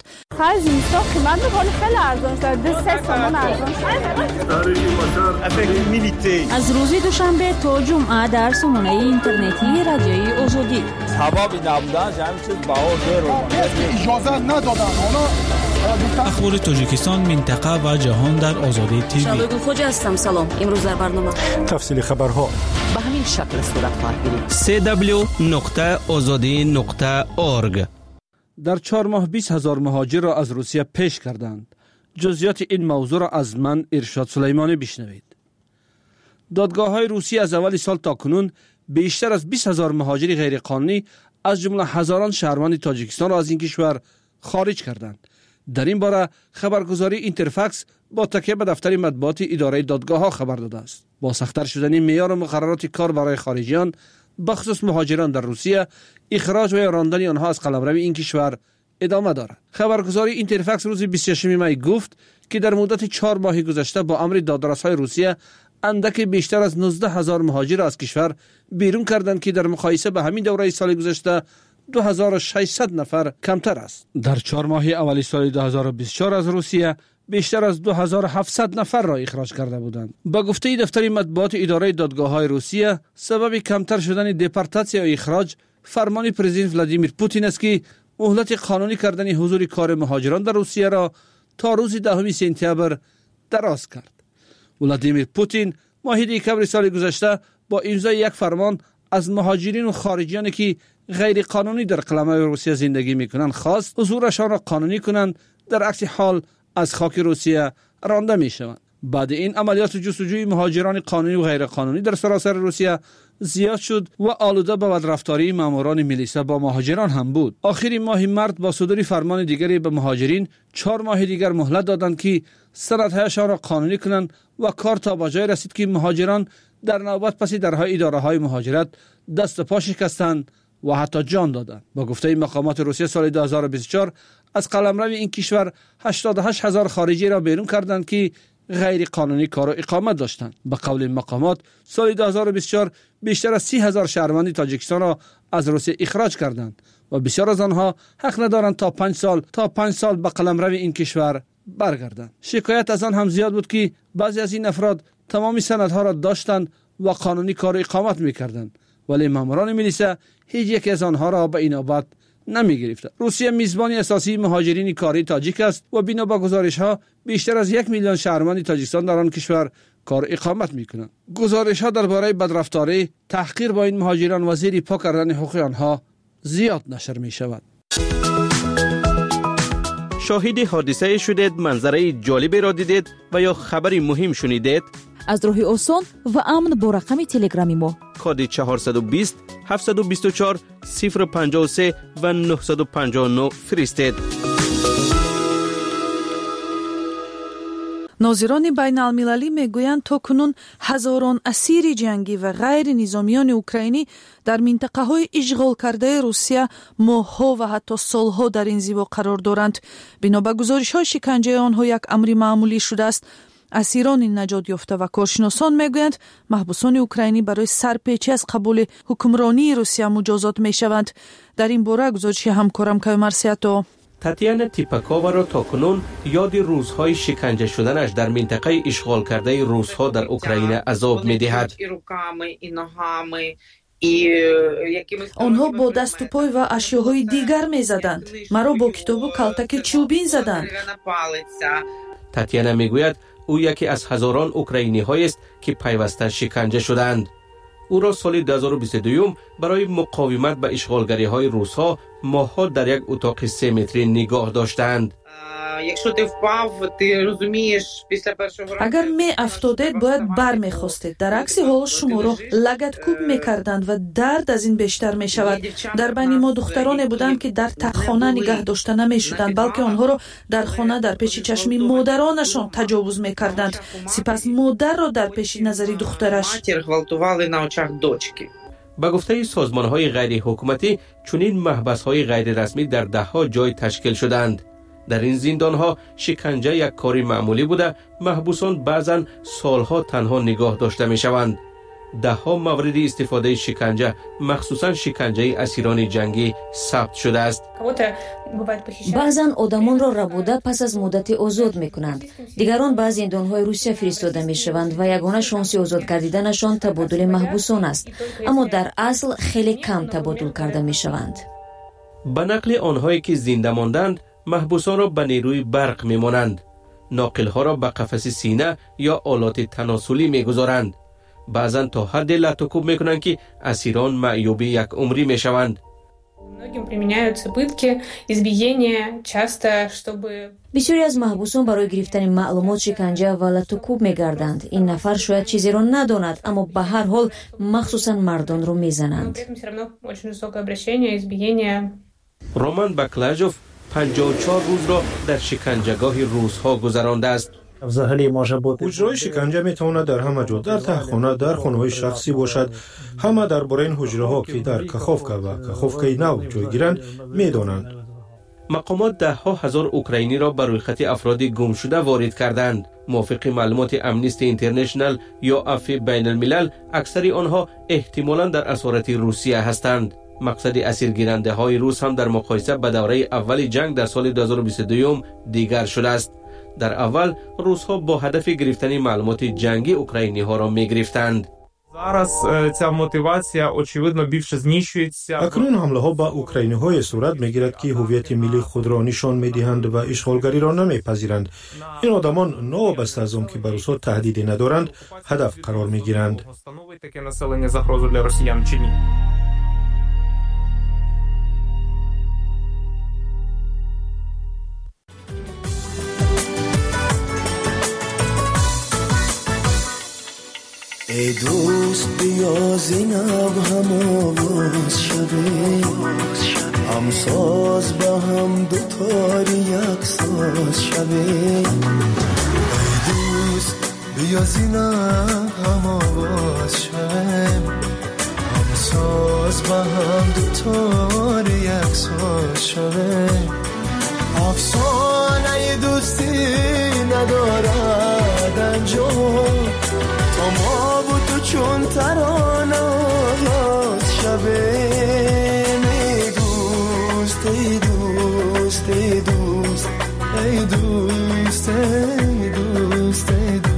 аз рӯзи душанбе то ҷумъа дар сомонаи интернетии радиои озодӣ ахбори тоҷикистон, минтақа ва ҷаҳон дар озодӣ тв. шалогул хоҷа ҳастам. салом. имрӯз дар барнома тафсили хабарҳо ба ҳамин шакл сурат хоҳад гирифт. سی دبلیو نقطه آزادی نقطه اورگ. در چهار ماه بیست هزار مهاجر را از روسیه پیش کردند. جزئیات این موضوع را از من ارشاد سلیمانی بشنوید. دادگاه های روسیه از اول سال تا کنون بیشتر از بیست هزار مهاجر غیرقانونی از جمله هزاران شهروند تاجیکستان را از این کشور خارج کردند. در این باره خبرگزاری اینترفکس با تکیه به دفتر مطبوعات اداره دادگاه ها خبر داده است. با سخت‌تر شدن معیار و مقررات کار برای خارجیان بخصوص مهاجران در روسیه، اخراج و راندن آنها از قلمرو این کشور ادامه دارد. خبرگزاری اینترفکس روز بیست و ششم می گفت که در مدت چهار ماه گذشته با امر دادرس‌های روسیه اندک بیشتر از نوزده هزار مهاجر از کشور بیرون کردند که در مقایسه به همین دوره سال گذشته دو هزار و ششصد نفر کمتر است. در چهار ماه اول سال دو هزار و بیست و چهار از روسیه بیشتر از دو هزار و هفتصد نفر را اخراج کرده بودند. با گفته دفتر مطبوعات اداره دادگاه‌های روسیه، سبب کمتر شدن دپورتاسیا و اخراج فرمان پرزیدنت ولادیمیر پوتین است که مهلت قانونی کردن حضور کار مهاجران در روسیه را تا روز دهم سپتامبر دراز کرد. ولادیمیر پوتین ماه دسامبر سال گذشته با امضای یک فرمان از مهاجرین و خارجیانی که غیر قانونی در قلمرو روسیه زندگی میکنند خواست حضورشان را قانونی کنند، در عکس حال از خاک روسیه رانده میشوند. بعد این عملیات جستجوی مهاجران قانونی و غیر قانونی در سراسر روسیه زیاد شد و آلوده به بدرفتاری ماموران میلیسا با مهاجران هم بود. آخر ماه مارس با صدور فرمان دیگری به مهاجرین چهار ماه دیگر مهلت دادند که سندهایشان را قانونی کنند و کار تا به جای رسید که مهاجران در نوبت پس درهای اداره های مهاجرت دست و پا شکستند و حتی جان دادند. با گفته مقامات روسیه سال دو هزار و بیست و چهار از قلمرو این کشور هشتاد و هشت هزار خارجی را بیرون کردند که غیر قانونی کار و اقامت داشتند. به قول مقامات سال دو هزار و بیست و چهار بیشتر از سی هزار شهروند تاجیکستان را از روسیه اخراج کردند و بسیار از آنها حق ندارند تا پنج سال تا پنج سال به قلمرو این کشور برگردند. شکایت از آن هم زیاد بود که بعضی از این افراد تمامی سندها را داشتند و قانونی کار و اقامت می‌کردند، ولی ماموران میلیسا هیچ یک از آنها را به اینابت نمی گرفت. روسیه میزبان اساسی مهاجرین کاری تاجیک است و بنا به گزارش‌ها بیشتر از یک میلیون شهروند تاجیکستان در آن کشور کار اقامت می‌کنند. گزارش‌ها درباره بدرفتاری، تحقیر با این مهاجران و زیر پا کردن حقوق آنها زیاد نشر می‌شود. شاهد حادثه شدید، منظره جالبی را دیدید و یا خبری مهم شنیدید؟ از راه آسان و امن با رقم تلگرامی ما کد چهارصد و بیست هفتصد و بیست و چهار صفر پنجاه و سه و نهصد و پنجاه و نه فرستید. ناظران بین المللی میگویند تا کنون هزاران اسیر جنگی و غیر نظامیان اوکراینی در منطقه های اشغال کرده روسیه ماه‌ها و حتی سالها در این زیبا قرار دارند. بنا به گزارش‌های شکنجه آنها یک امر معمولی شده است. اسیران نجات یافته و کارشناسان میگویند محبوسان اوکراینی برای سرپیچی از قبول حکمرانی روسیه مجازات میشوند. در این باره گزارش همکارم کایمر سیاتو تاتیانا تیپاکووا را تاکنون یاد روزهای شکنجه شدنش در منطقه اشغال کرده روس‌ها در اوکراین عذاب می‌دهد. آنها با دست و پای و اشیاهای دیگر می‌زدند. مرا با کتاب و کلتک چوبین زدند. تاتیانا میگوید او یکی از هزاران اوکراینی‌هایی است که پیوسته شکنجه شدند. او را سال دو هزار و بیست و دو برای مقاومت به اشغالگری‌های روس‌ها ماه‌ها در یک اتاق سه متری نگاه داشتند. агар меафтодед бояд бармехостед, дар акси ҳол шуморо лагаткӯб мекарданд ва дард аз ин бештар мешавад. дар байни мо духтароне буданд ки дар таххона нигаҳ дошта намешуданд, балки онҳоро дар хона дар пеши чашми модаронашон таҷовуз мекарданд, сипас модарро дар пеши назари духтараш. ба гуфтаи созмонҳои ғайриҳукуматӣ чунин маҳбасҳои ғайрирасмӣ дар даҳҳо ҷой ташкил шуданд. дар ин зиндонҳо шиканҷа як кори маъмулӣ буда, маҳбусон баъзан солҳо танҳо нигоҳ дошта мешаванд. даҳҳо мавриди истифодаи шиканҷа, махсусан шиканҷаи асирони ҷангӣ сабт шудааст. баъзан одамонро рабуда пас аз муддати озод мекунанд. дигарон ба зиндонҳои русия фиристода мешаванд ва ягона шонси озод гардиданашон табодули маҳбусон аст, аммо дар асл хеле кам табодул карда мешаванд. ба нақли онҳое ки зинда монданд, маҳбусонро ба нерӯи барқ мемонанд. ноқилҳоро ба қафаси сина ё олоти таносулӣ мегузоранд. баъзан то ҳадде латукуб мекунанд ки асирон маъюби якумрӣ мешаванд. бисёре аз маҳбусон барои гирифтани маълумот шиканҷа ва латукуб мегарданд. ин нафар шояд чизеро надонад, аммо ба ҳар ҳол махсусан мардонро мезананд. роман баклажов панҷоҳу чор рӯзро дар шиканҷагоҳи русҳо гузарондааст. уҷрои шиканҷа метавонад дар ҳама ҷо, дар таҳхона, дар хонаҳои шахсӣ бошад. ҳама дар бораи ин ҳуҷраҳо ки дар каховка ва каховкаи нав ҷойгиранд медонанд. мақомот даҳҳо ҳазор украиниро ба рӯйхати афроди гумшуда ворид карданд. мувофиқи маълумоти Amnesty International ё афи байналмилал, аксари онҳо эҳтимолан дар асорати Русия ҳастанд. мақсади асиргирандаҳои рус ҳам дар муқоиса ба давраи аввали ҷанг дар соли ду ҳазору бисту ду дигар шудааст. дар аввал русҳо бо ҳадафи гирифтани маълумоти ҷангӣ украиниҳоро мегирифтанд. акнун ҳамлаҳо ба украиниҳое сурат мегирад ки ҳуввияти миллии худро нишон медиҳанд ва ишғолгариро намепазиранд. ин одамон новобаста аз он ки ба русҳо таҳдиде надоранд, ҳадаф қарор мегиранд. ای دوست بیا زینب هم آواز شویم، هم ساز به هم دوتاری یک ساز شویم. ای دوست بیا زینب هم آواز شویم، هم ساز به هم دوتاری یک ساز شویم. افسانه دوستی ندارد انجام، تا ما و تو چون ترانه آغاز شویم. ای دوست ای دوست ای دوست ای دوست ای دوست ای دوست.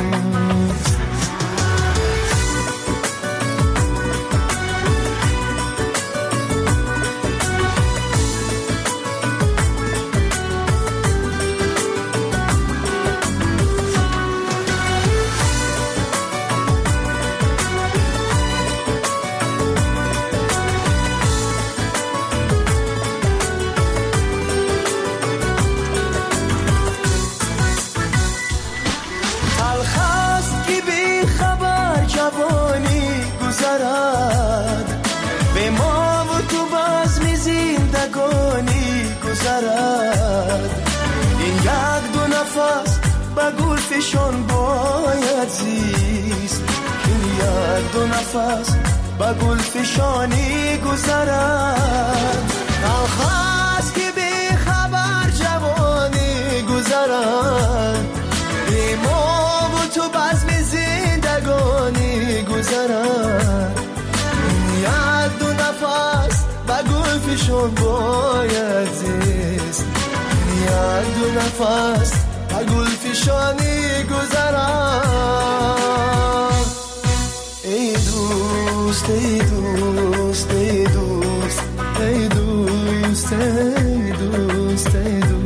این یک دو نفس با گل فشان باید زیست، این یک دو نفس با گل فشانی گذرد. الخاست که بی خبر جوانی گذرد، بی ما و تو بزم زندگانی گذرد. این یک دو نفس با گل فشان باید زیست، یک دو نفس با گل فشانی گذرم. ای دوست ای دوست ای دوست ای دوست ای دوست ای دوست.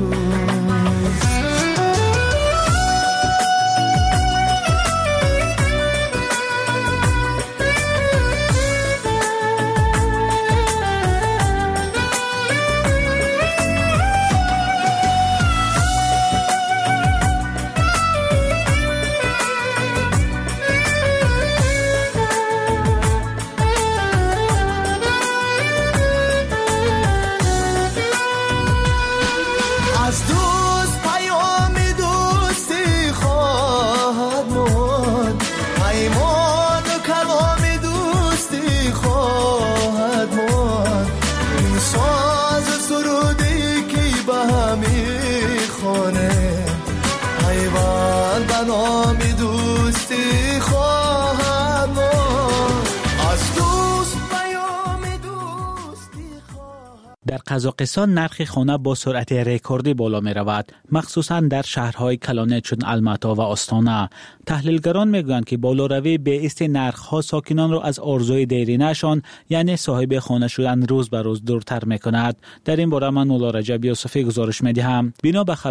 از دوست پیام دوستی خواهد ماند پیمان و کلام دوستی خواهد ماند این ساز سرودی که به همی خانه پیوند به نام دوستی خواهد ماند از دوست پیام دوستی خواهد. در قزاقستان نرخ خانه با سرعت رکوردی بالا می رود، مخصوصا در شهرهای کلانه چون الماتا و آستانه. تحلیلگران می گویند که بالاروی به است نرخ‌ها ساکنان را از آرزوی دیرینه‌شان یعنی صاحب خانه شدن روز به روز دورتر می کند. در این باره من مولا رجب یوسفی گزارش می دهم. بنا به